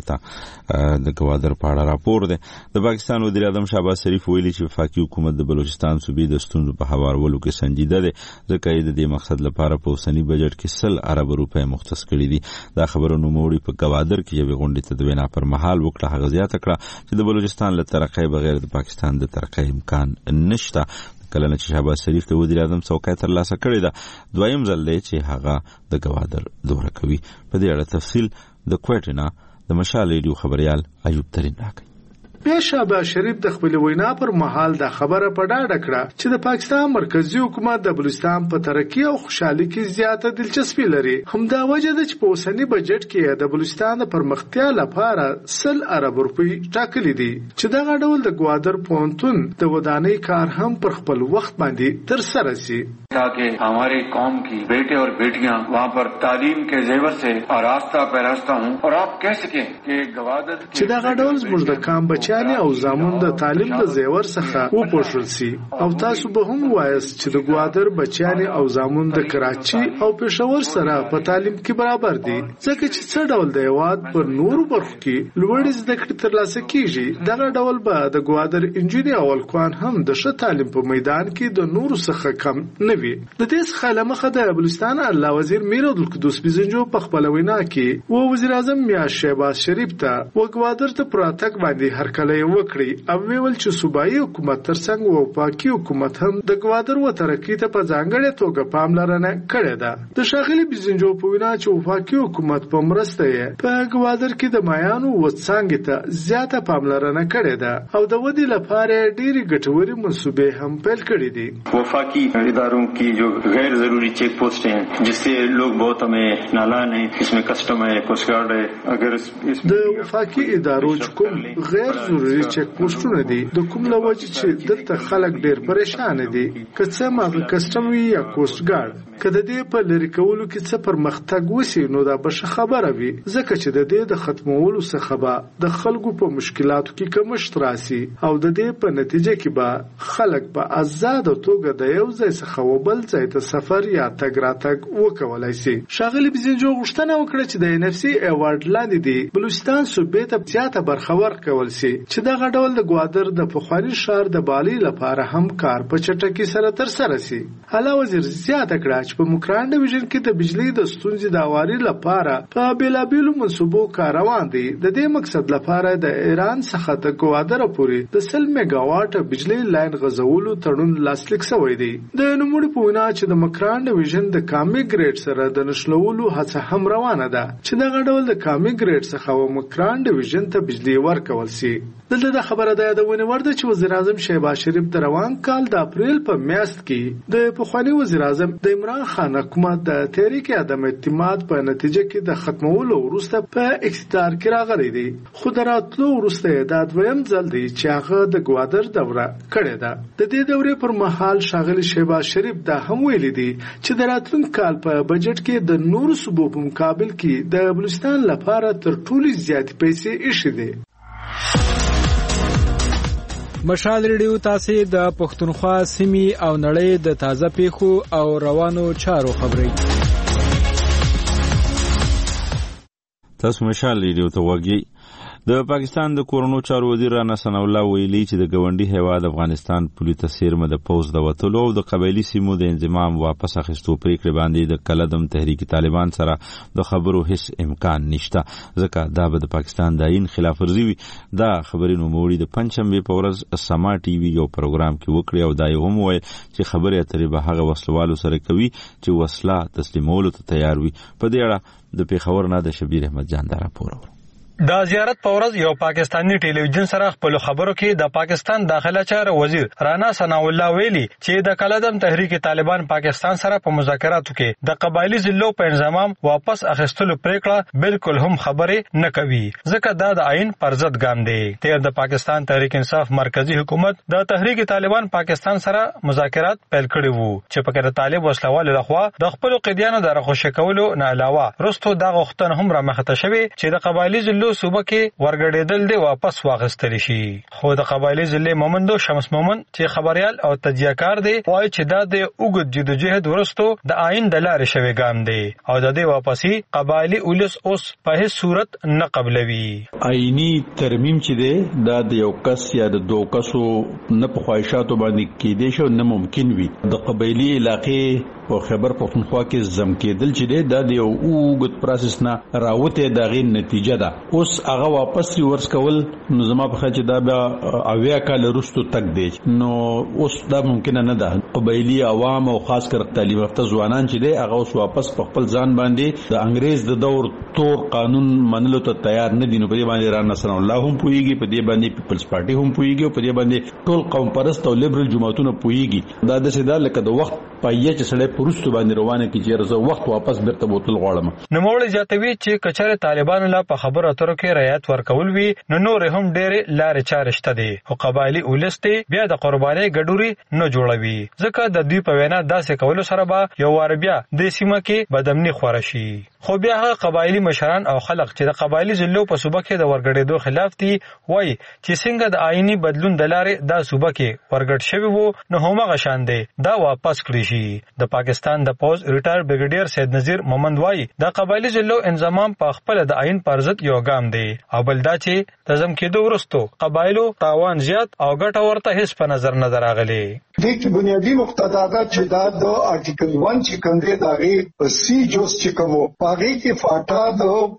ته د گوادر په اړه راپور ده. د پاکستان وزیر اعظم شهباز شریف ویلي چې وفاقي حکومت د بلوچستان صوبې د ستونزو په هوارولو کې سنجیده ده، ځکه یې د دې مقصد لپاره په اوسنی بجټ کې سل ارب روپۍ مختص کړي دي. دا خبره نوموړي په گوادر کې یوې غونډې ته د وینا پر مهال وکړه. هغه زیاته کړه چې د بلوچستان له ترقۍ بغیر د پاکستان د ترقۍ امکان نشته. کله چې شهباز شریف د وزیر اعظم څوکۍ ترلاسه کړې ده، دویم ځل دی چې هغه د گوادر دوره کوي. په دې اړه تفصیل د کوټې نه د مشال ریډیو خبريال ایوب ترین راکړي. بیا شهباز شریف د خپل وینا پر مهال د خبره په ډاډه کړه چې د پاکستان مرکزی حکومت د بلوچستان په ترقی او خوشحالي کې زیاته دلچسپي لري. همدا وجه ده چې په اوسنی بجټ کې د بلوچستان د پرمختیا لپاره سل ارب روپۍ ټاکلي دي چې دغه ډول د گوادر پونتون د ودانۍ کار هم پر خپل وخت باندې تر سره شي تاکہ ہماری قوم کی بیٹے اور بیٹیاں وہاں پر تعلیم کے زیور سے آراستہ پیراستہ ہوں اور آپ کہہ سکیں کہ گوادر چې دغه ډول زموږ د کام بچیانې او زامن د تعلیم د زیور څخه وپوښل سي او تاسو به هم وایاست چې د گوادر بچیانې او زامن د کراچي او پېښور سره په تعلیم کې برابر دي، ځکه چې څه ډول د هېواد پر نورو برخو کې لوړې زده کړې ترلاسه کیږي، دغه ډول به د گوادر انجینر او الکوان هم د ښه تعلیم په میدان کې د نورو څخه کم نه وي. د دې څخه لمخه د بلوچستان اعلی وزیر میر عبدالقدوس بیزنجو په خپل وینا کې و وزیر اعظم میاں شهباز شریف ته و گوادر ته پراتک باندې هرکلی وکړي او ویل چې صوبایي حکومت ترڅنګ و پاکي حکومت هم د گوادر و ترقی ته په ځانګړې توګه پاملرنه کړې ده. د ښاغلي بیزنجو په وینا چې وفاقي حکومت په مرسته یې په گوادر کې د مایانو و څانګې ته زیاته پاملرنه کړې ده او د ودې لپاره ډېرې ګټورې منصوبې هم پیل کړې دي. وفاقی اداروں کی جو غیر ضروری چیک پوسٹیں ہیں جس سے لوگ بہت ہمیں نالان ہیں، اس میں کسٹم ہے، کوسٹ گارڈ ہے. اگر د وفاقي ادارو کوم غیر ضروري چیک پوسټونه دي د کوم لوجه چې دلته خلک ډېر پریشان دي، که څه ماغه کسټم وي یا کوسٹ ګارډ، که د دې په لری کولو کې څه پرمختګ وسی نو دا به خبره وي، ځکه چې د دې د ختمولو څخه به د خلکو په مشکلاتو کې کمښت راسي او د دې په نتیجه کې به خلک په آزاد توګه د یو ځای څخه وبل ځای ته سفر یا تګ راتګ وکولای شي. ښاغلي بیزنجو غوښتنه وکړه چې د ان اف سي ایوارډ لاندې دی بلوچستان صوبې ته زیاته برخه ورکول شي چې دغه ډول د گوادر د پخواني ښار د بالي لپاره هم کار په چټکۍ سره تر سره شي. اعلی وزیر زیاته کړه چې په مکران ډیویژن کې د بجلی د ستونزې د هواري لپاره په بیلابیلو منصوبو کار روان دي. د دې مقصد لپاره د ایران څخه د گوادر پورې د سل میگا واټ بجلی لاین غځولو تړون لاسلیک شوی دی. د نوموړي په وینا چې د مکران ډیویژن د کامي ګریډ سره د نښلولو هڅه هم روانه ده چې دغه ډول د کامي ګریډ څخه و مکران ډیویژن ته بجلی ورکول شي. دلته د خبره ده د ونې ورده چې وزیر اعظم شهباز شریف د روان کال د اپریل په میاشت کې د پخوانی وزیر اعظم د عمران خان حکومت د تحریک عدم اعتماد په نتیجه کې د ختمولو وروسته په اقتدار کې راغلی دی، خو د راتلو وروسته د دویم ځل دی چې هغه د گوادر دوره کړې ده. د دې دورې پر مهال ښاغلي شهباز شریف دا هم ویلي دی چې د راتلونکي کال په بجټ کې د نورو صوبو په مقابل کې د بلوچستان لپاره تر ټولو زیاتې پیسې ایښې دي. مشال ریډیو تاسو د پښتونخوا سیمې او نړۍ د تازه پیښو او روانو چارو خبري. تاسو مشال ریډیو ته وګورئ. د پاکستان د کورونو چارو وزیر رانا ثنا الله ویلي چې د ګوندي هیواد افغانستان پولیس تسیرمه د پوز د وټلو او د قبایلی سیمو د انضمام واپس اخیستو پریکړه باندې د کلدم تحریک طالبان سره د خبرو هیڅ امکان نشته، ځکه دا به د پاکستان د عین خلاف ورزي وي. دا خبرې نوموړي د پنځشنبه په ورځ سما ټي وي یو پروګرام کې وکړي او دا یې هم وویل چې خبرې اترې به هغه وسلوالو سره کوي چې وسله تسلیمولو ته تیار وي. په دې اړه د پیښور نه د شبیر احمد جان دا راپور ورو. دا زیارت په ورځ یو پاکستانی ټلویزیون سره خپل خبرو کې د پاکستان داخله چارو وزیر رانا ثنا الله ویلي چې د کلدم تحریک طالبان پاکستان سره په مذاکراتو کې د قبایلی ضلعو په انضمام واپس اخیستلو پریکړه بالکل هم خبرې نه کوي، ځکه دا د عین پر ضد ګام دی. تیر د پاکستان تحریک انصاف مرکزی حکومت د تحریک طالبان پاکستان سره مذاکرات پیل کړي وو چې په کې طالب وسلوال لخوا د خپل قیدیانو د راخوشي کولو نه علاوه رستو دا غوښتنه هم را مخته شوې چې د قبایلی ضلعو ضلعو صوبه کې ورګړېدل دی واپس واغستل شي. خو د قبایلی ضلع مومندو شمس مومن چې خبريال او تجزیه‌کار دی وایي چې دا د اوږد جدوجهد وروسته د آئین د لارې شوی ګام دی او د دې واپسي قبایلی ولس اوس په هیڅ صورت نه قبلوي. آئینی ترمیم چې دی دا د یو کس یا د دوه کسو نه په خواهشاتو باندې کېدی شو نه ممکن وي. د قبایلی علاقې په خیبر پختونخوا کې زم کېدل چې دی دا د یو اوږد پروسس نه راوته د غي نتیجه ده. اوس هغه واپس ورس کول نو زما په خاطر دا بیا اویا کال وروسته تک دی نو اوس دا ممکن نه ده. قبایلی عوام او خاص کر تعلیم یافته ځوانان چې دی هغه اوس واپس په خپل ځان باندې د انګريز د دور تور قانون منلو ته تیار نه دي. نو په دې باندې رانا سن الله هم پويږي، په دې باندې پیپلز پارټي هم پويږي او په دې باندې ټول قوم پرست او لیبرل جماعتونه پويږي. دا د سیدا لکه د وخت پایې چې سړی پرستو باندې روانه کی چې رزه وخت واپس بیرته بوتل غواړم. نو موږ جاتوي چې کچره طالبانو لا په خبرو اترو کې رعایت ورکول وی نو نور هم ډېر لارې چارې شته دي او قبایلی ولسته بیا د قرباني ګډوري نه جوړوي ځکه د دوی په وینا داسې کولو سره به یو وار بیا د سیمه کې بدامني خور شي. خو بیا هغه قبایلی مشران او خلک چې د قبایلی ضلعو په صوبه کې د ورګړېدو خلاف دي وایي چې څنګه د آئینی بدلون د لارې دا صوبه کې ورګړ شوی وو نو همغه شان دی دا واپس کړی شي. د پاکستان د پوز ریټایر بریګیډیر سید نذیر مومند وایي د قبایلی ضلعو انضمام په خپل د آئین پر ضد یو ګام دی او بل دا چې د زم کېدو وروسته قبایلو تاوان زیات او ګټه ورته هیڅ په نظر نه دراغلي. د کې بنیادی نقطه دا ده چې دا د آرټیکل ون چې کوم دی دا غي سی جوس چې کوم پاغي کې فاټا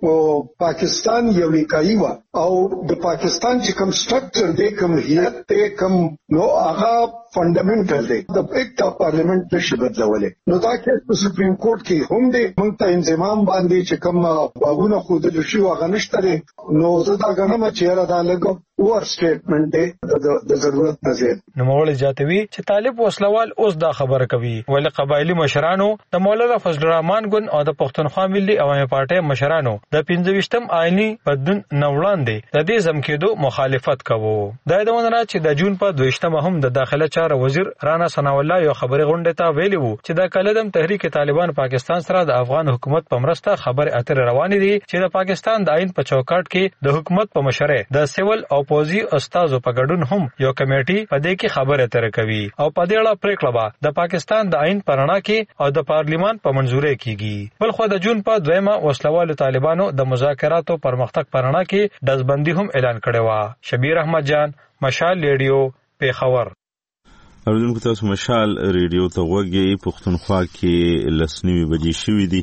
د پاکستان یو لیکایي و او د پاکستان چې کوم سټرکچر دی کوم هیئت ته کوم نو هغه فندامنټل دی د ایکټ اف پارلیمنت نشي بدلولې. نو دا کې په سپریم کورټ کې هم دی موږ ته انضمام باندې چې کوم باغونه خو د شي واغ نشته دی نو زه دا غنم چې را دا لګو ور سټیټمنټ دی د ضرورت نه زیات. نو موږ جاتوي چې طالب وسلوال اوس دا خبره کوي ولې قبایلی مشرانو د مولانا فضل الرحمن ګوند او د پښتونخوا ملي عوامي پارټي مشرانو د پنځه ویشتم آئینی بدلون نه وړاندې د دې زم کېدو مخالفت کوو. دا د ونه چې د جون په دویشتمه هم د داخله چارو وزیر رانا ثنا الله یو خبري غونډه ته ویلي وو چې د کلدم تحریک طالبان پاکستان سره د افغان حکومت په مرسته خبر اتر روانې دي چې د پاکستان د آئین په چوکاټ کې د حکومت په مشره د سیول او پوزي استادو په ګډون هم یو کمیټي په دې کې خبره اتر کوي او په دې اړه پریکړه به د پاکستان د آئین پرانا کې او د پارلیمان په منځوري کیږي. بل خو د جون په دویمه وسلوالو طالبانو د مذاکراتو پرمختګ پرانا کې دزبندي هم اعلان کړی و. شبیر احمد جان، مشال ریډیو، پیښور. اوریدونکو تاسو مشال ریډیو ته وګورئ. پښتونخوا کې لسنیوي بجې شوې دي.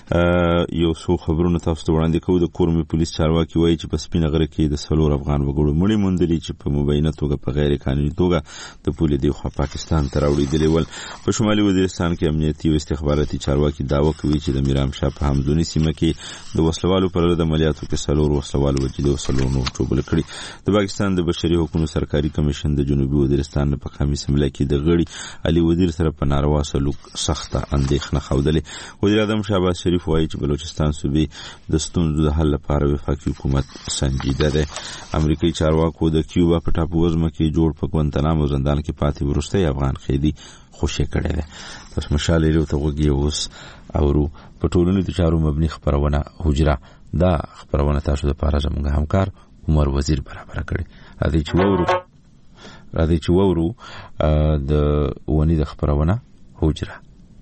یو څو خبرونه تاسو ته وړاندې کوو. د کورمي پولیس چارواکي وایي چې په سپینه غره کې د څلور افغان وګړو مړي موندلي چې په مبینه توګه په غیر قانوني توګه د پولې دی خوا پاکستان ته راوړل ول. په شمالي وزیرستان کې امنیتي او استخباراتي چارواکي دعوه کوي چې د میرام شاه په همدونی سیمه کې د وسلوالو پر د عملیاتو کې څلور وسلوال وجلي او څلور نور ټوبل کړي. د پاکستان د بشري حقوقو سرکاري کمیشن د جنوبي وزیرستان په خامس حمله کې د غړي علي وزیر سره په ناروا سلوک سخته اندېښنه خوده. وزیر اعظم شهباز شریف وایي چې بلوچستان صوبې د ستونزو د حل لپاره وفاقي حکومت سنجیده ده. امریکایي چارواکو د کیوبا په ټاپووزمه کې جوړ په ګوانتانامو زندان کې پاتې وروستی افغان قیدي خوشی کړی ده. تاسو مشال ریډیو ته وګورئ. اوس اورو په ټولنیزو چارو مبني خبرونه حجره دا خبرونه تاسو لپاره زموږ همکار عمر وزیر برابر کړی. راځي چې وورو راځي چې وورو د ونی د خبرونه حجره.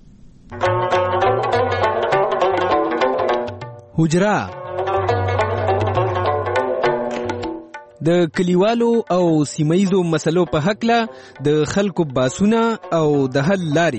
حجره د کلیوالو او سیمایزو مسلو په حق له د خلکو باسونه او د حل لاري.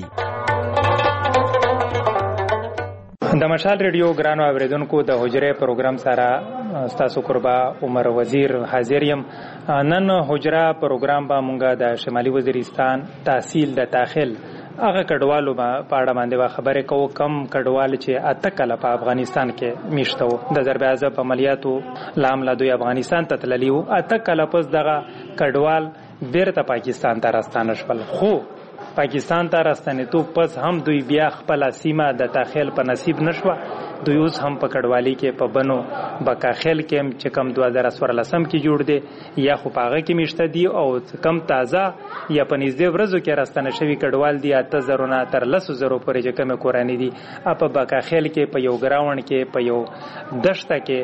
د مشال ریډیو ګرانو اوریدونکو د حجره پروګرام سره تاسو قربا عمر وزیر حاضر یم. نن حجره پروګرام به مونږه د شمالي وزیرستان تحصیل د داخل هغه کډوالو په اړه باندې خبرې کوو. کم کډوال چې اته کله په افغانستان کې میشته وو د ضرب اعظم عملیاتو لامل دوی افغانستان ته تللی وو. اته کله پس دغه کډوال بیرته پاکستان ته راستانه شول. خو پاکستان ته راستنېدو پس هم دوی بیا خپل سیمه د داخل په نصیب نشوه. دوی اوس هم په کډوالي کې په بنو بکاخل کې چې کم دوه هزار څوارلسم کې جوړ دی یا خو پاغه کې میشته دی او کم تازه یا په نږدې ورځو کې راستنه شوی کډوال دی اته زره نه تر لسو زره پورې چې کم کورانی دي په بکاخل کې په یو ګراوند کې په یو دشته کې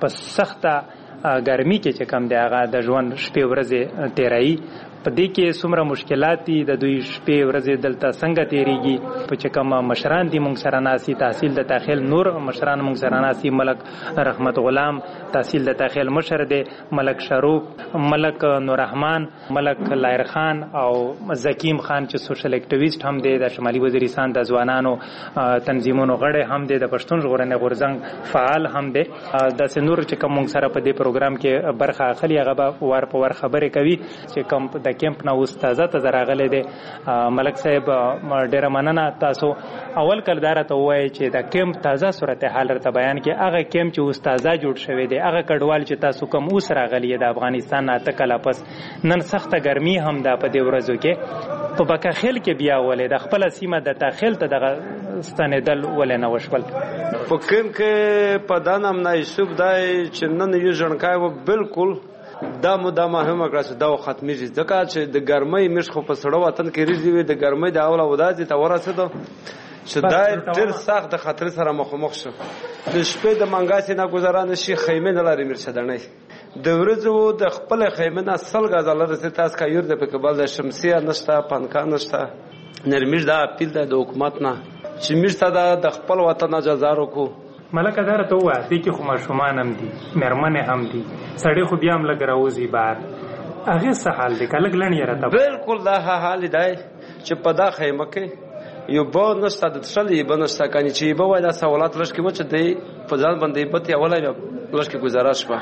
په سخته ګرمي کې چې کم دی هغه د ژوند شپې ورځې تیرایي. په دې کې څومره مشکلات دي د دوی شپې ورځې دلته څنګه تیریږي. په چې کوم مشران دي موږ سره ناسي تحصیل د داخل نور مشران موږ سره ناسي ملک رحمت غلام تحصیل د داخل مشر دی، ملک شروف، ملک نور رحمان، ملک لایر خان او زکیم خان چې سوشل اکټیویسټ هم دی، د شمالي وزیرستان د ځوانانو تنظیمونو غړی هم دی، د پښتون ژغورنې غورځنګ فعال هم دی. د نور چې کوم موږ سره په دې پروګرام کې برخه اخلي هغه به وار په وار خبرې کوي چې کوم د کیمپ نه اوس تازه تازه راغلی دی. ملک صاحب ډېره مننه. تاسو اول کلدار ته ووایئ چې د کیمپ تازه صورتحال راته بیان کړئ. هغه کیمپ چې اوس تازه جوړ شوی دی، هغه کډوال چې تاسو کوم اوس راغلی د افغانستان نه اته کاله پس، نن سخته ګرمي هم ده په دې ورځو کې، په بکاخیل کې بیا ولې د خپله سیمه د داخل ته دغه ستنېدل ولې نه وشول؟ په کیمپ کې په دا نام نایسوب دی چې نن یو ژڼکی و بالکل دا مده مهمه کړه چې دا ختمیږي، ځکه چې د ګرمۍ میش خو په سړه وطن کې ریږدي وي، د ګرمۍ د اوله وداسې ته ورسېدو چې دا ډېر سخت د خطر سره مخامخ شو. د شپې د منګاسې نه ګذاره نه شي، خیمې نه لري مرشدنۍ، د ورځو د خپل خیمې نه سل غزه لري تاسو کا یور د پکبل د شمسیه نشته، پنکا نشته، نرمیش دا اپیل ده د حکومت نه چې میشته د خپل وطن اجازه وکړو. ملک اداره ته ووایه دې کې خو ماشومان هم دي، مېرمنې هم دي، سړی خو بیا هم لږ راوځي بهر، هغې څه حال دی که لږ لنډ یې راته؟ بالکل دا حال دی چې په دا خیمه کې یو به نشته، د څښلو یې به نشته، کنې چې یې به وایي دا سوالات لږ کې و چې دی په ځان باندې یې بت یولی بیا لږ کې ګزاره شوه.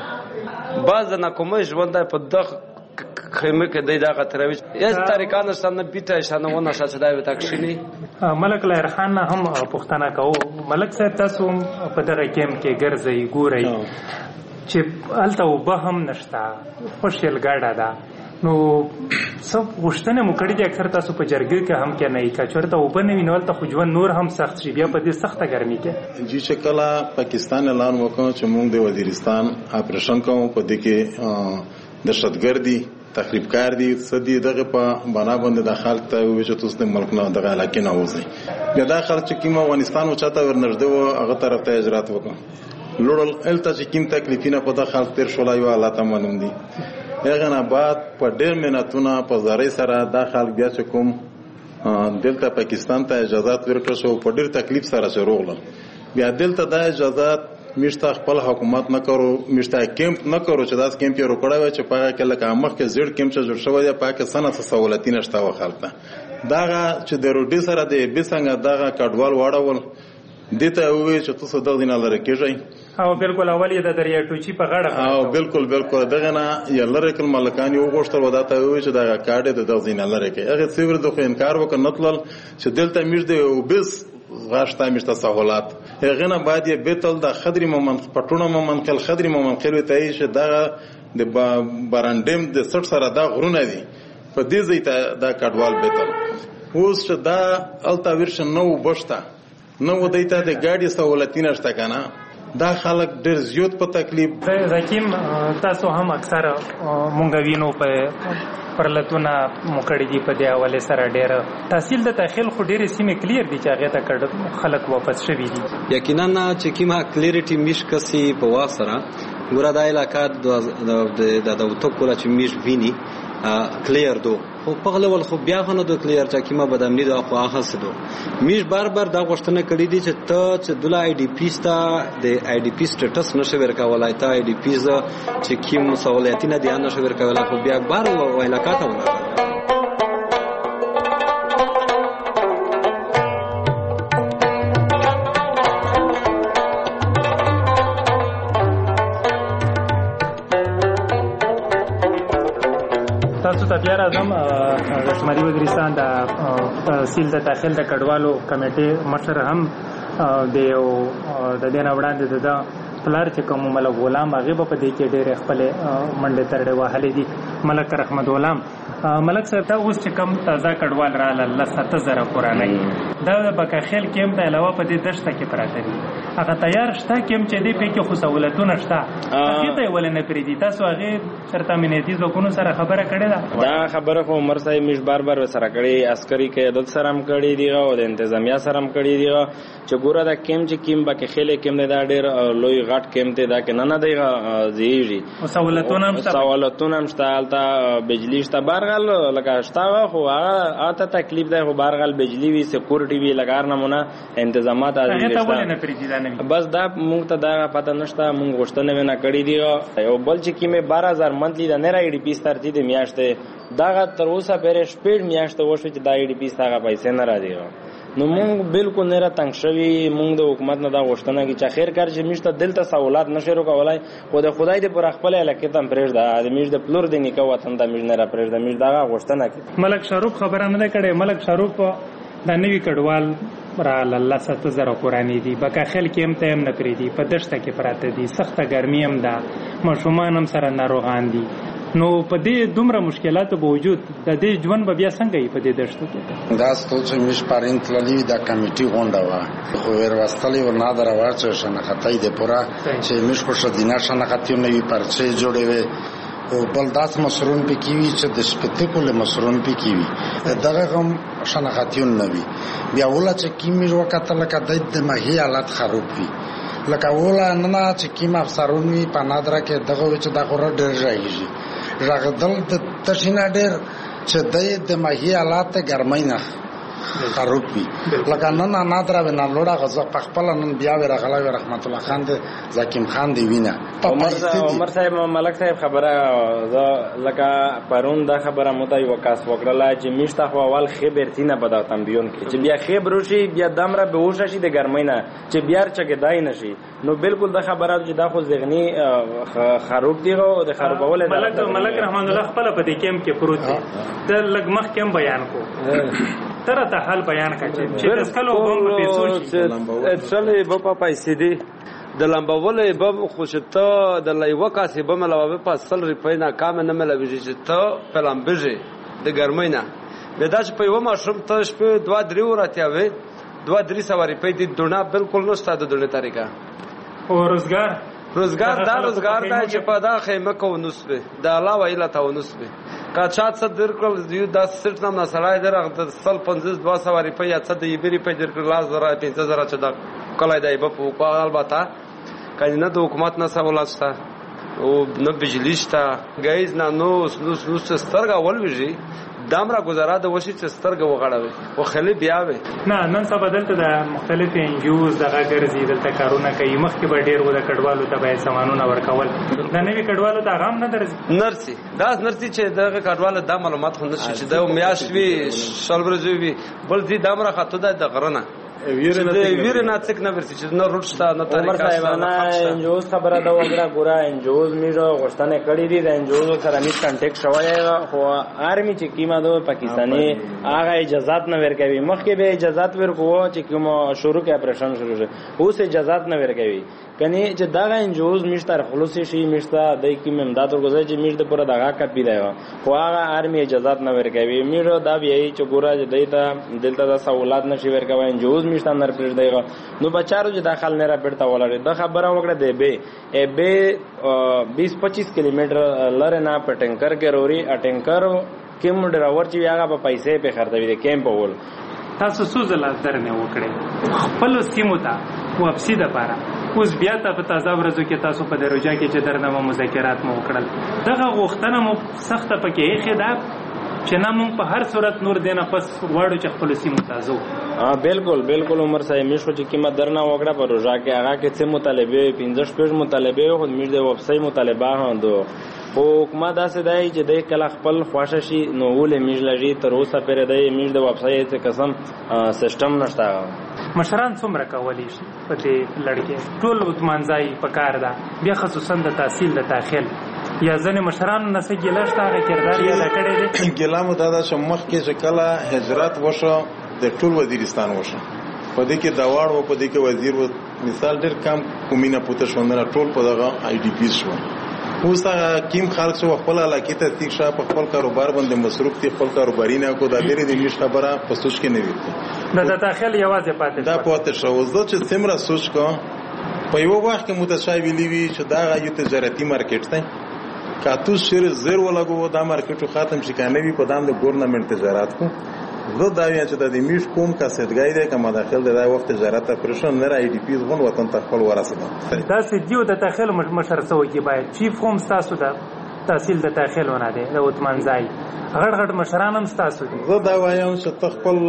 بعض د ناکامۍ ژوند دی په دغه خیمه کې دی دغه تروي هېڅ طریقه نشته، نه پیټه شته نه ونه شته چې دا ورته کښېني. ملک لایر خان نه هم پوښتنه کوو. ملک صاحب تاسو هم په دغه کیمپ کې ګرځئ ګورئ چې هلته اوبه هم نشته، خوشیل ګاډه ده، نو څه غوښتنې مو کړي دي اکثر تاسو په جرګې کې هم کې نه یي، که چېرته اوبه نه وي نو هلته خو ژوند نور هم سخت شي بیا په دې سخته ګرمي کې. جی چې کله پاکستان اعلان وکړ چې موږ د وزیرستان اپریشن کوو، په دې کې دهشتګردي تخریبکار دي څه دي دغه په بنا باندې د خلک ته وایي چې تاسو د ملک نه دغه علاقې نه وځئ. بیا دا خلک چې کوم افغانستان و چاته ورنږدې وو هغه طرف ته هجرت وکړو، لوړل هلته چې کوم تکلیفونه په دغه خلک تېر شولی وو الله ته معلوم دي. هغه نه بعد په ډېر محنتونه په زارۍ سره دا خلک بیا چې کوم دلته پاکستان ته اجازات ورکړل شو، په ډېر تکلیف سره چې روغلل، بیا دلته دا اجازات میشته خپل حکومت نه کړو، میشته کیمپ نه کړو چې داس کیمپ یې روکړی وی چې په هغه کې لکه مخکې زیړ کیمپ چې جوړ شوی دی په هغه کې څه نه څه سهولتي نشته وه خلک ته. دغه چې د روډي سره د بې څنګه دغه کډوال واړول دې ته ووایي چې تاسو دغه نه لرې کېږئ، او بالکل اول یې د دریا ټوچي په غاړه او بالکل بالکل دغه نه یې لرې کړل. ملکان یې وغوښتل و دا ته ووایي چې دغه کارډ یې د دغه نه لرې کړئ. هغې څه ورځې خو انکار وکړ نه تلل چې دلته میږ دی اوبس غاشته میشته سهولات. هغه نه بعد یې بیتل د خضري مومن پټونه مومن خل خضري مومن خل وی ته چې دغه د بارانډیم د سټ سره دا غرونه دي په دې ځای ته دا کډوال بیتل. اوس چې دا الته ورشه نو بشته نو ودیته د ګاډي سہولتي نشته کنه، دا خلک ډېر زیات په تکلیف. زکیم تاسو هم اکثر مونږ وینو په پرلتونه مکړی دي په دې حواله سره ډېر تحصیل د داخل خو ډېرې سیمې کلیر دي چې هغې ته کډ خلک واپس شوي دي. یقینا چې کومه کلیریټي میش کسي په وخت سره ګوره دا علاقه د د توکولا چې میش ویني کلیر دو خو په غلول خو بیا غنه د کلیر چې کیما بدامنی دا خو هغه سدو میش بار بار دا غوښتنه کړې دي چې ته چې د آی ډی پی ستا د آی ډی پی سټیټس نشه ورکولای ته آی ډی پی ز چې کیم سہولتونه دي نه شو ورکولای خو بیا بار وایلا کاته ولا تاسو ته بیا راځم. د شمالي وزیرستان د تحصیل د داخل د کډوالو کمیټې مشر هم د یو د دې نه وړاندې د پلار چې کوم ملک غلام هغې به په دې کې ډېرې خپلې منډې ترډې وهلې دي. ملک رحمت غلام. ملک صاحب دا اوس چې کم تازه کډوال رااله لسته زره کورنۍ دا د بکاخیل کیم ته علاوه په دې دشته کې پراته دي هغه تیار شته کیم چې دې په کې خو سہولتونه شته هغه ته ولې نه پریدي تاسو هغه چرته امنیتي ځواکونو سره خبره کړې ده؟ دا خبره خو عمر صاحب مش بار بار سره کړي عسکري قیادت سره هم کړي دي او د انتظامیه سره هم کړي دي چې ګوره دا کیم چې کیم بکاخیل کیم دا ډېر لوی غټ کیم ته دا کې نه نه دی زیږي او سہولتونه هم شته سہولتونه هم شته البته بجلی شته بارغل لکه شته خو هغه اته تکلیف ده خو بارغل بجلی وی سکیورټي وی لګار نمونه تنظیمات ازي بس دا موږ ته دا پته نشته موږ غوښتنه ونه کړې دي او بل چې کیمه بارہ هزار منتلی د نه راډي پیس ترتیب میاشته دا تر اوسه پرې شپږ میاشته وشو چې دا ایډي پیس هغه پیسې نه راځي نو موږ بالکل نه را تنگ شوی موږ د حکومت نه دا غوښتنه کی چې خیر کار چې مشته دلته سہولات نشو کولای خو د خدای دې پر خپل علاقه تم پرېږ دا د میش د پلور د نیکه وطن د میش نه را پرېږ د میش دا غوښتنه کی. ملک شاروخ خبره نه کړي. ملک شاروخ د نوی کډوال را لاله ست زره قرآنی دي بکاخیل کې هم ته هم نه پریدي په دشته کې پراته دي سخته ګرمي هم ده ماشومان هم سره ناروغان دي نو په دې دومره مشکلاتو باوجود د دې ژوند به بیا څنګه یې په دې دشتو کې دا ستو چې مش پارین تللی دا کمیټي غونډه وا خو ور واستلې ور نه دروا چې شنه خطای دې پورا چې مش په شدینه شنه خطیو نه وی پرچې جوړې وي او بل داس مسرون په کیوي چې د شپته کوله مسرون په کیوي دغه هم شنه خطیو نه وي بیا ولا چې کیمې وکړه لکه د ماهي حالت خراب وي لکه ولا نه چې کیم افسرون وي په نادره کې دغه چې دا غوړ ډېر راځي راغدل د تشینا ډېر چې د ماهي حالات ګرمای نه خراب وي لکه نن نادره و نه لوړه غزا په خپل نن بیا و رغلا و رحمت الله خان د زکیم خان دی وینا عمر عمر صاحب ملک صاحب خبره لکه پرون دا خبره مو ته یو کاس وکړه چې میشته خو اول خبر تینه بداتم بیون کې چې بیا خبر وشي بیا دمره به وشي شي د ګرمۍ نه چې بیا چګدای نشي نو بالکل دا خبره چې دا خو ذهني خراب دی او د خرابول ملک ملک رحمان الله خپل په دې کېم کې پروت دی د لګمخ کېم بیان کو تر ته حل بیان کړي چې تاسو کوم په پیسو چې اصلي په پیسې دي د لمبولې به خوشته د لایو کاسې به ملوي په اصل ریپای نه کام نه ملوي چې ته پلان بجې د ګرمۍ نه به دا چې په یو ماشوم ته شپه دوا درې ورته وي دوا درې سواری په دې دونه بالکل نو ستاده دونه طریقه او روزګار روزګار دا روزګار دا چې په دا خیمه کو نسبه دا علاوه ایله تا نسبه کا چات څه درکل یو د سټ نام نه سړای درغه سل پنځه دوا سواری په یا څه د یبری په درکل لاس زرا پنځه زرا چې دا کله دای په کو البته کله د حکومت نه سوالات شته او نه بجلی شته غیز نه نو نو نو سترګه ولوي دامرا گزاره د وشي چې سترګه وغړوي او خلی بیا وي نه نن څه بدلته د مختلف انجوز دغه ګرځي دلته کارونه کوي مخکې به ډیر و د کډوالو ته به سامانونه ورکول د نوې کډوالو ته غام نه درځي نرسي دا نرسي چې دغه کډوالو د معلومات خو نشي چې د میاش وی شلبرزوي وی بل دي دامرا خاطو د غرنه ویره نه څک نه ورسي چې نو روټستا نه طریقه عمر صاحب انجوز خبره دا وګړه ګورا انجوز میرو غوښتنه کړې دي د انجوز سره می کانټیکټ شوی خو آرمي چې کیما دو پاکستاني هغه اجازهات نه ورکوي مخکې به اجازهات ورکوه چې کوم شروع کې اپریشن شروع شي اوس اجازهات نه ورکوي کني چې دا انجوز مشتر خلاصي شي مشتا د کیم امداد ورغځي چې مشته پورا دغه کپی دی خو هغه آرمي اجازهات نه ورکوي میرو دا بیا چې ګورا چې دایته دلته د سہولات نشي ورکوي انجوز میشته نر پرې دیغه نو بچارو چې داخل نه را پړتا ولر د خبره وکړه دی به به بیس پچیس کیلومتر لره نه پټنکر کې روري اټنکر کوم ډرایور چې هغه په پیسې په خرڅوي د کیمپ ول تاسو سوزل درنه وکړي خپل سیمو ته واپسی د پاره اوس بیا ته په تازه ورځو کې تاسو په دروجا کې چې درنه مذاکرات مو وکړل دغه غوښتنه مو سخته پکې خداب چې نه مونږ په هر صورت نور دینه پس وړو چې خپل سیمو تازو ها بالکل بالکل عمر صاحب مشو چې کیمه درنه وکړه په روزا کې هغه کې څه مطالبه پنځه شپږ مطالبه خو میر د ویب سایټ مطالبه هندو خو حکومت داسې دی چې د کله خپل خوښه شي نو ولې میج لږی تر اوسه پرې دی میج د ویب سایټ څخه قسم سیستم نشته مشران څومره کولی شي په دې لړکې ټول وتمنځای په کار ده بیا خصوصا د تحصیل د داخل یا ځنې مشرانو نه څه ګیله شته هغه کردار یې ادا کړی دی ګیله مو دا ده چې مخکې چې کله هجرت وشو د ټول وزیرستان وشو په دې کې دواړ و په دې کې وزیر و مثال ډېر کم کومینه پوته شوندنه ټول په دغه آی ډی پی شو اوس هغه کیم خلک شو خپل علاقې ته تیک شاه په خپل کاروبار باندې مصروف دي خپل کاروباري نه کو د لري د میش خبره په سوچ کې نه وي د داخل یوازې پاتې دا پاتې شو زه چې څومره سوچ کوم په یو وخت کې متشابه ویلی چې دا یو تجارتي مارکیټ دی کاتو شیر زیر ولګو دا مارکیټو ختم شي کنه وی په دام د ګورنمنت تجارت کو زه دا ویم چې د میش کوم کاسټګای دی کوم داخل د وخت تجارت پرشن نه آی ډی پی ځون وطن ته خپل ورسېده دا سدیو د داخل مشر سو کې باید چیف هم تاسو د تحصیل د داخل ونه دی د وتمن ځای غړ غړ مشران هم تاسو دي زه دا وایم چې خپل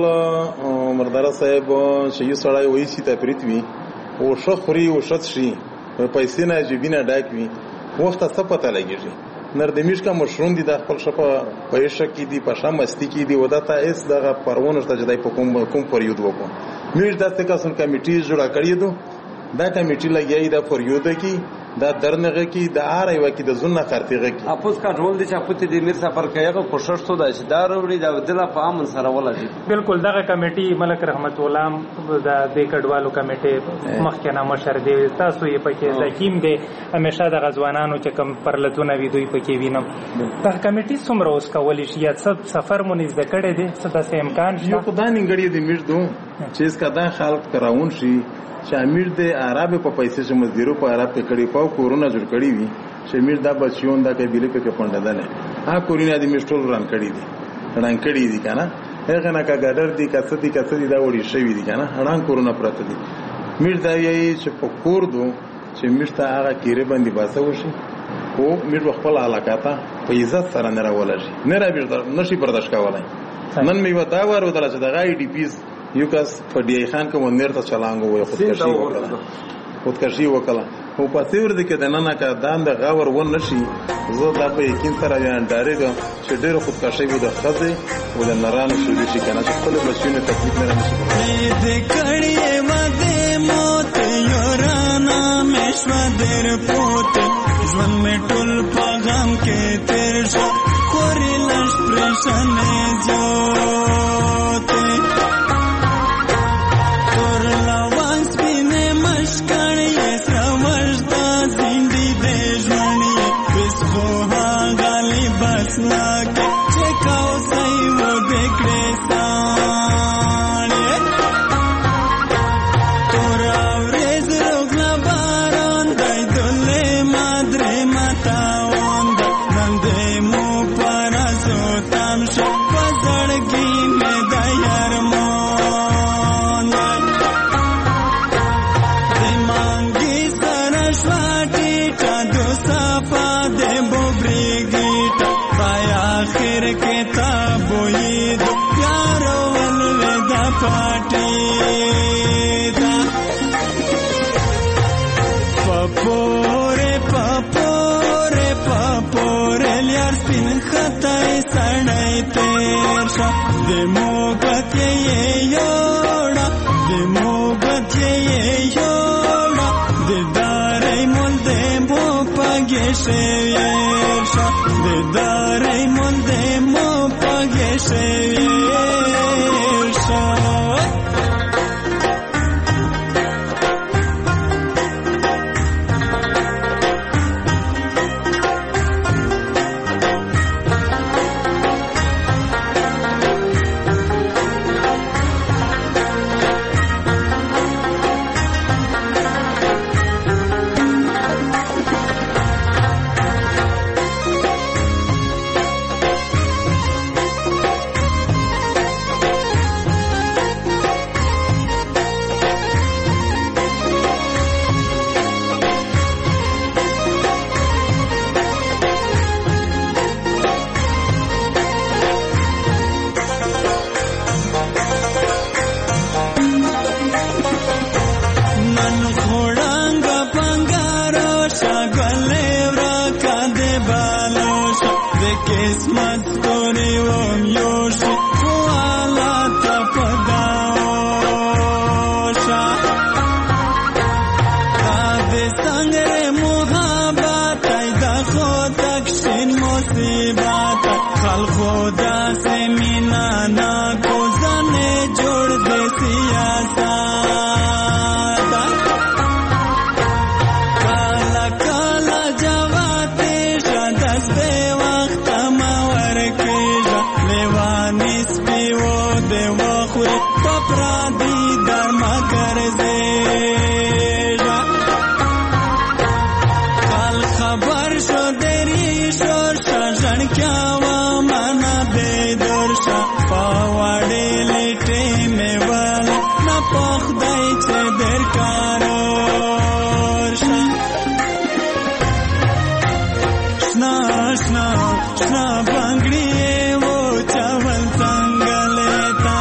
مردار صاحب چې یو سړی وایي چې ته پریتوي او شخري او شت شي پیسې نه جیبینه ډاکوي وخت څه پته لګیږي نر د میش کا مشرون دي د خپل شپه پېښه کې دي په شامستی کې دي وداته اس دغه پرونه ته جدای په کوم کوم پریود وکړو میش د څه کسن کمیټي جوړه کړی دو دا کمیټي لګیای د پریود کې دا درنغه کې د آر ایو کې د زونه خرتيغه کې اپوس کا ډول دي چې اپوت دې میر سفر کوي کوشش تو د اشدار وړي د دله په امن سره ولګي بالکل دغه کمیټي ملک رحمت الله د دې کډوالو کمیټي مخکنه مشر دی تاسو یې پکې زکیم دی همیشه د غزوانانو چې کم پرلتونه وی دوی پکې وینم دا کمیټي څومره اوس کولی شي یا څه سفر مونږ د کړه دي څه د امکان شته یو خدای نګړي دې میر دوه چې اس کا دا خلق کراون شي چې امیر د عرب په پیسې چې مزدورو په عرب کې کړي پاو کورونا جوړ کړی وي چې امیر دا بچیون دا قبيله په کې پندل نه ها کورونا د میشټول ران کړی دي ران کړی دي کنه هغه نه کا ګډر دي کڅ دي کڅ دي دا وړي شوی دي کنه هران کورونا پراته دي میر دا یی چې په کور دو چې میشته هغه کیره باندې باسه وشي او میر خپل علاقاته په عزت سره نه راولږي نه را بیرته نشي برداشت کولای نن می ودا ور ودل چې د غای ډی پیز یو کس په ډی خان کې ونیر ته چلانګو وي خودکشي وکړه خودکشي وکړه او په تیر دي کې د نن کا دان د غاور ون نشي زه دا په یقین سره بیان ډارېږم چې ډېر خودکشي وي د خزه او د نرانو شوي شي کنه چې خپل بچونه تکلیف نه راشي دې کړي مده موت یورانا مشوا در پوت ژوند می ټول پیغام کې تیر شو خوري لښ پرشنې جو برابر شو دری شور شاژن کیا مانا دے درشا پاوڑے لیٹے میں والا نہ پخ دای چه در کارور شا شنا شنا شنا بانگڑی وہ چاول سنگلے تا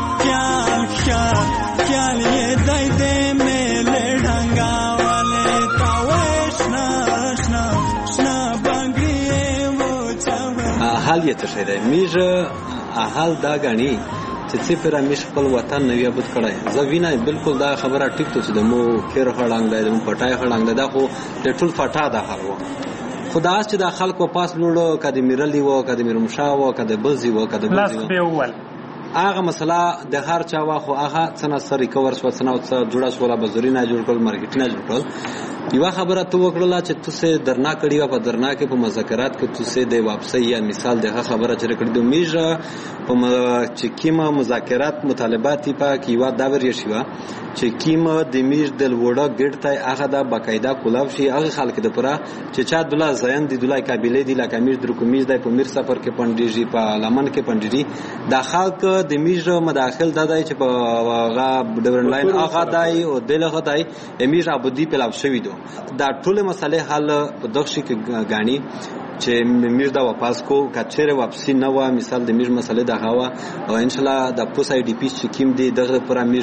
کیال خیال کیال یہ دای دے میلے ڈھنگا والے تا وشنا شنا شنا بانگڑی وہ چاول حال یې څه دی میژه حال دا غني چې څه پر میش خپل وطن نوی ابد کړای زه وینم بالکل دا خبره ټیک ته چې د مو خیر خړنګ دی مو پټای خړنګ دی دا خو د ټول فټا دا هرو خدا چې د خلکو پاس لوړو کدي میرلی وو کدي میرمشا وو کدي بلزي وو کدي بلزي وو هغه مسله د هر چا واخو هغه څنګه سر ریکور شو څنګه جوړه شو لا بزوري نه جوړ کول مارکیټ نه جوړ کول یو خبره تو وکړه چې تاسو درنا کړی و په درنا کې په مذاکرات کې تاسو د واپسۍ یا مثال دغه خبره چې کړی د میژه په چې کیمه مذاکرات مطالبات په کې یو دا ورې شو چې کیمه د میژ د وړه ګډتای هغه د باقاعده کولاو شي هغه خلک د پره چې چا د الله زین د دلای قابلیت دی لکه میژ د کومیز د په میر سفر کې پندېږي په لمن کې پندېږي د خلک د میژ مداخل دادای چې په هغه ډبرن لاین هغه دای او دلغه دای میژ ابدی په لاو شوی دو دا ټول مسله حل په دغشي کې غاڼي چې میژ دا واپس کو کچره واپسی نه و مثال د میژ مسله دا هوا او ان شاء الله د پوس ای ډی پی چې کیم دی دغه پر میژ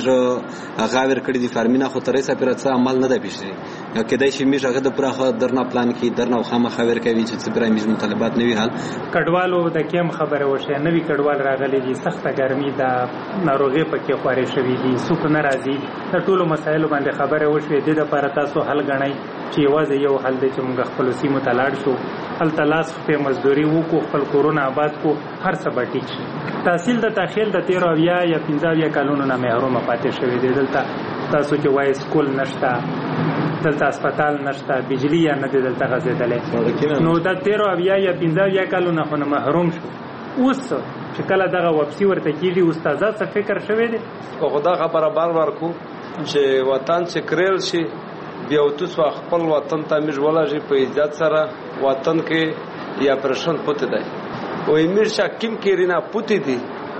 غاور کړی دی فارمینا خو ترې سره پر عمل نه دی پیښی کېدای شي میژ هغه د پرخه درنا پلان کې درنا خامه خبر کوي چې پر میژ مطالبات نوي حل کډوالو د کیم خبره وشه نوي کډوال راغلي دي سخته ګرمي دا ناروغي پکې خوارې شوې دي سوق ناراضي د ټولو مسایلو باندې خبره وشوې د لپاره تاسو حل غنئ چې یوازې یو حل دی چې موږ خپل سیمو ته لاړ شو هل تلاس په مزدوري وکړو خپل کورونه آباد کو هر څه به ټیک شي تحصیل د تاخیل د تیرو اویا یا پنځه اویا کلونو نه محرومه پاتې شوې دي دلته تاسو چې وای سکول نشته دلته هسپتال نشته بجلی یا نه دلته غځېدلې نو د تیرو اویا یا پنځه اویا کلونو نه محروم شو اوس چې کله دغه واپسی ورته کیږي استادات څه فکر شوی دی او خدا خبره بار بار کو چې وطن چې کریل شي بیا تاسو خپل وطن ته مش ولږي په عزت سره وطن کې یا پرشن پته دی او امیر شکیم کې رینا پته دی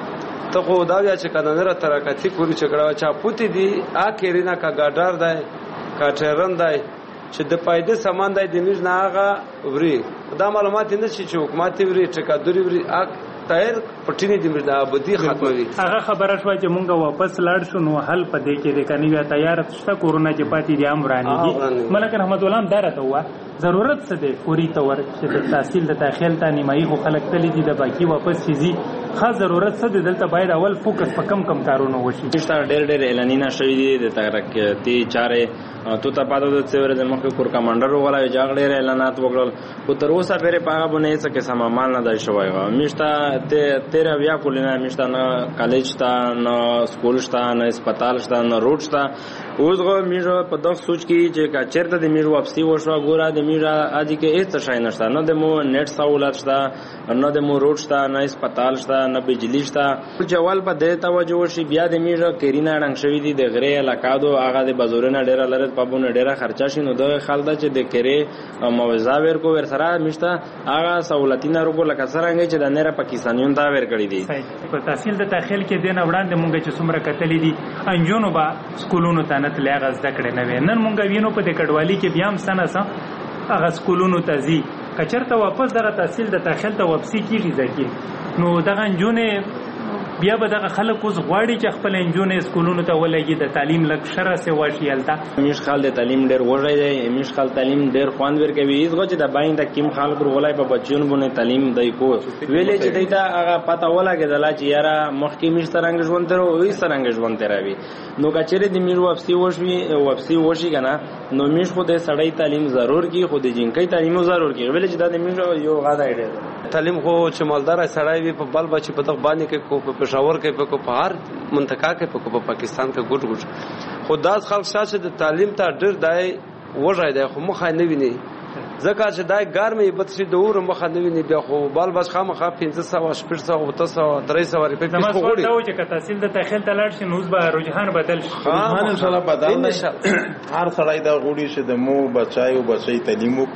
ته خو دا بیا چې کنه نه ترکتی کولی چې کړه چا پته دی ا کې رینا کا ګاډار دی کا ټرن دی چې د پایده سامان دی د مش نه هغه وری دا معلومات نه شي چې حکومت وری ټکا دوری وری ا تایر پټینی د مردا بدی ختموي هغه خبره شوه چې مونږ واپس لاړ شو نو حل پدې کې د کني بیا تیار شته کورونا چې پاتې دي امرانی دي ملک رحمت الله هم دارته هوا ضرورت څه دی پوری تور چې د تحصیل د تاخیل ته نیمایي خو خلک تللی دي د باقی واپس شي خاص ضرورت څه دی دلته باید اول فوکس په کم کم کارونه وشي چې ډېر ډېر اعلانونه شوي دي د ترقتی چارې تو ته پاتو د څور د مخکې کور کمانډر وغوړای جاغړې اعلانات وکړل او تر اوسه پرې پاغه بونه څه کې سم عمل نه دی شوی غو میشته ته تیر بیا کولینه میشته نه کالج تا نه سکول شته نه هسپتال شته نه روډ شته اوس غو میژه په دغه سوچ کې چې کا چیرته د میژ واپسی وشو ګوره د میژه اځي کې هیڅ شای نشته نه د مو نت سہولت شته نه د مو روډ شته نه هسپتال شته نه بجلی شته جوال په دې توجه شي بیا د میژه کرینا ډنګ شوی دي د غری علاقادو هغه د بازورونه ډیره لري په بونه ډیره خرچه شي نو د خالدا چې د کری موزا ور کو ور سره میشته هغه سہولتینه روغ لکه څنګه چې د نره پاکستانیون دا ور کړی دي په تحصیل د تاخیل کې دین وړاندې مونږ چې څومره کتلې دي انجونو با سکولونو ته نه تلې غز دکړې نه نن مونږ وینو په دې کډوالي کې بیا هم سنه سم هغه سکولونو ته ځي کچرته واپس دغه تحصیل د تاخیل ته واپسی کیږي ځکه نو دغه انجونه بیا به دغه خلک اوس غواړي چې خپل انجونه سکولونو ته ولګي د تعلیم لک شره سه واشي الته میش خال د تعلیم ډیر وژای دی میش خال تعلیم ډیر خوان ور کوي ایزغه چې د باین د کیم خال پر ولای په بچیون باندې تعلیم دی کو ویلې چې دیتا هغه پتا ولاګه دلا چې یاره مخکې میش ترنګ ژوند تر وې سرنګ ژوند تراوي نو کچره د میرو واپسی وشوي واپسی وشي کنه نو میش خو د سړی تعلیم ضرور کی خو د جنکی تعلیم ضرور کی ویلې چې د میش یو غاډه دی تعلیم خو چې مالدار سړی وي په بل بچي په دغه باندې کې کو په پېښور کې په کو په هر منطقه کې په کو په پاکستان کې ګډ ګډ خدای خلک شاته د تعلیم ته ډېر دای وژای دی خو مخه نه ویني ځکه چې دای ګرمي بتشي د اور مخه نه ویني بیا خو بال بس خامخا پنځه سوه شپږ سوه اوته سوه درې سوه روپۍ پیسې خو غوړي دا و چې که تحصیل د تاخیل ته لاړ شي نو اوس به رجحان بدل شي رجحان ان شاء الله بدل نه هر سړی دا غوړي چې د مو بچایو بچي تعلیم وکړي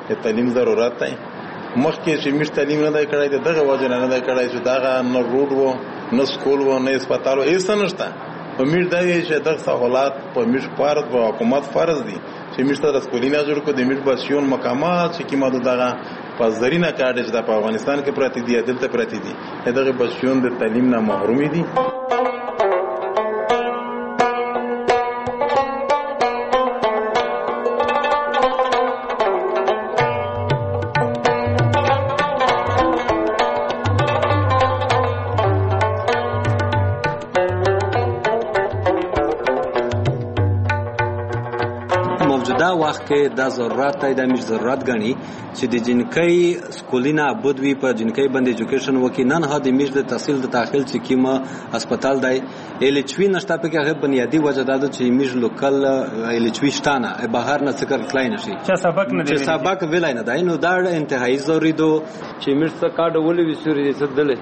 د تعلیم ضرورت دی. مخکې چې موږ تعلیم نه دی کړی دغه وجه نه دی کړی چې دغه نه روډ و نه سکول و نه هسپتال و هیڅ نشته. په موږ دا وی چې دغه سہولات په موږ فرض او حکومت فرض دي چې موږ ته د سکولینه جوړ کړو د موږ بسیون مقامات چې کیمه دغه په زرینه کارت چې د افغانستان کې پراتی دي دلته پراتی دي دغه بسیون د تعلیم نه محروم دي. وخت کې دا ضرورت دی د مش ضرورت غني چې د جنکۍ سکولینه ابد وی په جنکۍ باندې ایجوکیشن وکي نن ها د مش د تحصیل د داخل چې کیمه هسپتال دی الچوی نشته په کې هغه بنیادی وجداد چې مش لوکل الچوی شتانه بهر نه څکر کلاین شي چې سبق نه چې سبق ویلای نه دی نو دا انتهایی ضروري دو چې مش څه کارډ ولې وسوري سدلې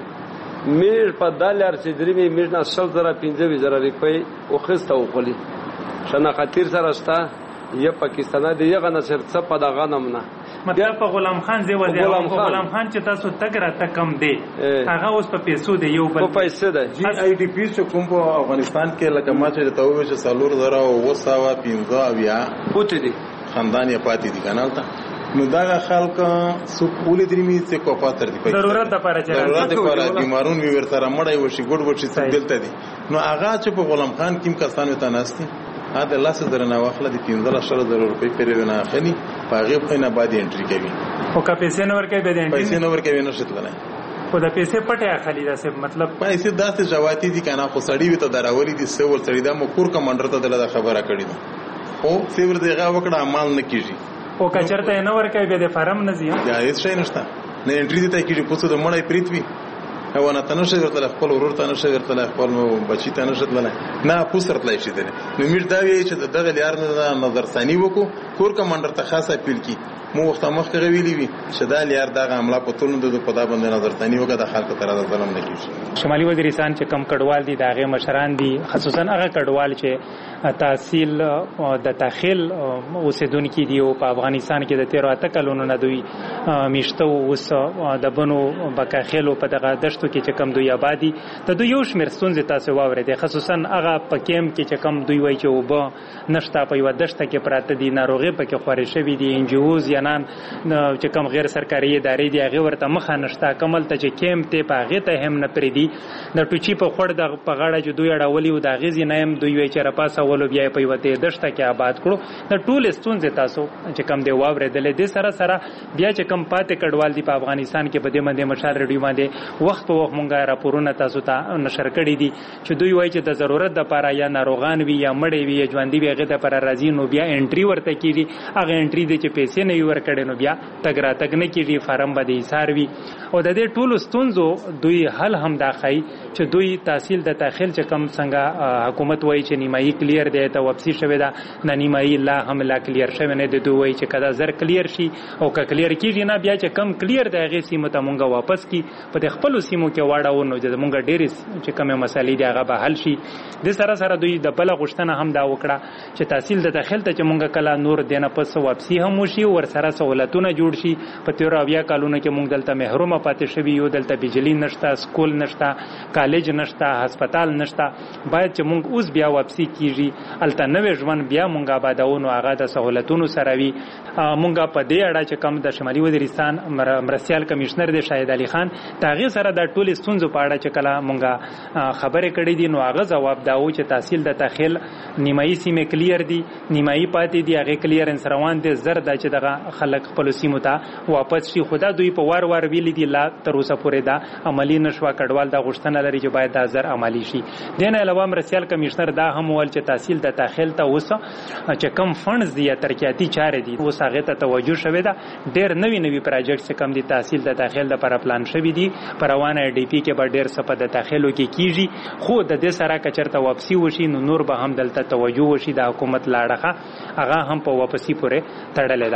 میر په دالر چې درې میر نه شل زره پنځه زره روپۍ او خسته وخلی شنه خطر سره شته یا پاکستان دی یغه نشر څه په دغه نمونه مطلب په غلام خان دی وځي غلام خان چې تاسو تګره تکم دی هغه اوس په پیسو دی یو بل په پیسې دی جی آی ډی پی چې کوم په افغانستان کې لکه ما چې ته وې چې سالور زره او وساوه پینځه اویا پوتې دي خاندان یې پاتې دي کنه نو دا خلک سو پولی درمي څه کو پاتر دي ضرورت د پاره چې ضرورت لپاره بیمارون وی ورته مړای وشي ګډ وشي څه دلته دي نو هغه چې په غلام خان کیم کسان وته ناشتي ا د لاس درنه واخله د پنځه لسل زره روپۍ پرې نه اخلي پاغه په نه باندې انټری کوي او کا پیسې نور کوي به انټری پیسې نور کوي نه شتلنه خو د پیسې پټه اخلي دا څه مطلب پیسې داسې جواتی دي کنه خو سړی وي ته دراولي دي سو ور سړی دا مو کور کمانډر ته دله خبره کړی ده او سیور دغه وکړه عمل نه کیږي او کچرته نه ور کوي به د فارم نه زی یا هیڅ شي نشته نه انټری دي ته کیږي پوسو د مړای پریتوي او نه تنشه ورته خپل ورور تنشه ورته خپل بچی تنشه تلنه نه پوسرتلای شي دي نو میر دا وی چې دغه لیار نه نظر ثاني وکړو کور کمانډر ته خاصه اپیل کی مو وخت مخکې ویلی وی چې دا لیار دغه عمله په ټولنه د په دا باندې نظر ثاني وکړه د خلکو تر دا ظلم نه کیږي. شمالي وزیرستان چې کم کډوال دي داغه مشران دي خصوصا هغه کډوال چې تحصیل د داخل اوسیدونکو دي او په افغانستان کې د تیر اته کلونو نه دوی میشته اوس د بنو بکاخلو په دغه دشتو کې چې کم دوی آبادی د دوی یو شمیر ستونزې تاسو واورېدې خصوصا هغه په کیم کې چې کم دوی وایي چې وب نشته په یو دشته کې پراته دي ناروغي پکې خوري شوی دي انجیوز یا نن چې کم غیر سرکاري ادارې دي هغه ورته مخه نشته کمل ته چې کیم ته په هغه ته هم نه پریدي د ټوچی په خړ د په غاړه چې دوی اړولي او د غزي نه هم دوی وایي چې راپاسه ولو بیا په یو ته دشته کې آباد کړو د ټول ستونزې تاسو چې کم دی واورېدلې د سره سره بیا چې کم پاتې کډوال دي په افغانستان کې په دې باندې مشال ریډیو باندې وخت په وخت مونږه راپورونه تاسو ته نشر کړي دي چې دوی وایي چې د ضرورت د لپاره یا ناروغان وي یا مړی وي یا ژوندۍ وي هغه د لپاره راځي نو بیا انټری ورته کیږي هغه انټری د چې پیسې نه یو ورکړي نو بیا تګ را تګ نه کیږي فارم باندې ایثار وي او د دې ټولو ستونزو دوی حل هم داخای چې دوی تحصیل د داخل چې کم څنګه حکومت وایي چې نیمایي کلیر دی ته واپسی شوی دا نه نیمایي لا هم لا کلیر شوی نه دی دوی وایي چې کدا زر کلیر شي او ک کلیر کیږي نه بیا چې کم کلیر دی هغه سیمه ته مونږه واپس کی په خپل سیمو کې واړو نو چې مونږ ډېر چې کومه مسالې دی هغه به حل شي د سره سره دوی د بل غشتنه هم دا وکړه چې تحصیل د داخل ته چې مونږ کله نور دینه پس واپسی هم وشي ور سره سہولتونه جوړ شي په تیر اویا کالونو کې مونږ دلته محروم پاتې شوی یو دلته بجلی نشته سکول نشته کالج نشته هسپتال نشته باید چې مونږ اوس بیا واپسی کیږي الته نوې ژوند بیا مونږ آبادونو هغه د سہولتونو سره وي مونږ په دې اړه چې کم د شمالي وزیرستان مرستيال کمشنر دی شاهد علي خان تاغي سره د ټول ستونزو په اړه چې کله مونږه خبرې کړې دي نو هغه جواب داو چې تحصیل د داخل نیمایي سیمه کلیر دي نیمایي پاتې دي هغه کلیرنس روان دي زر د چې دغه خلک خپل سیمو ته واپس شي خدا دوی په وار وار ویل دي لا تر اوسه پورې دا عملی نشوا کډوال د غشتنه لري چې باید دا زر عملی شي دین علاوه مرستيال کمشنر دا هم ول چې تحصیل د داخل ته اوسه چې کم فندز دي یا ترقیاتی چارې دي اوس هغه ته توجه شوه دا ډېر نوی نوی پروجیکټ چې کم دي تحصیل د داخل لپاره پلان شوی دي پروانه ډي پی کې به ډېر سپه د داخلو کې کیږي خو د دې سره کچرته واپسی وشي نو نور به هم دلته توجه وشي د حکومت لاړه هغه هم په واپسی پورې تړلې ده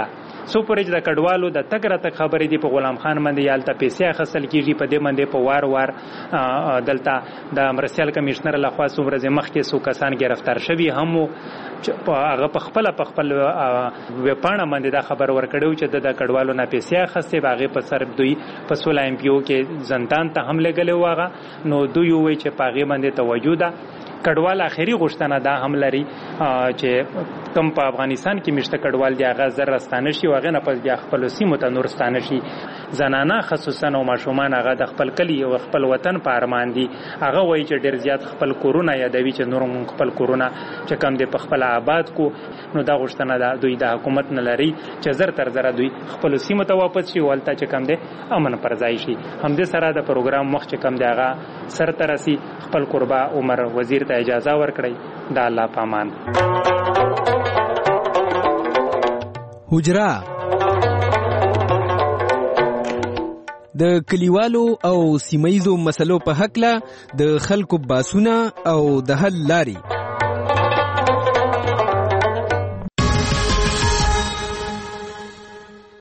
سو پرې د کډوالو د تګ راتګ خبرې دی په غلام خان باندې یالته پیسې اخیستل کیږي په دې باندې په وار وار دلته د مرسیال کمشنر لخوا څو ورځې مخکې څو کسان گرفتار شوي هم هغه په خپل په خپل وپاڼه باندې دا خبر ورکړو چې د کډوالو نه پیسې اخیستې باغې په سر دوی په سولا ایم پی او کې زندان ته هم لګلې واغه نو دوی وایي چې پاغې باندې توجه ده کډوال اخیری غوښتنه دا هم لري چې کم په افغانستان کې مشته کډوال دی هغه زر رستانه شي واغې نه پس بیا خپل سیمو ته نور ستانه شي زنانه خصوصا او ماشومان هغه د خپل کلی او خپل وطن په ارمان دي هغه وایي چې ډیر زیات خپل کورونا یادوي چې نور خپل کورونا چې کم دی په خپل آباد کو نو دا غوښتنه ده دوی د حکومت نه لري چې زر تر زر دوی خپل سیمو ته واپس شي ولته چې کم دی امن پر ځای شي هم دې سره د پروګرام مخ چې کم دی هغه سر ترسي خپل قربا عمر وزیر ته اجازه ورکړی د الله پامان حجرا د کلیوالو او سیمایزو مسلو په حق له د خلکو باسونه او د حل لاري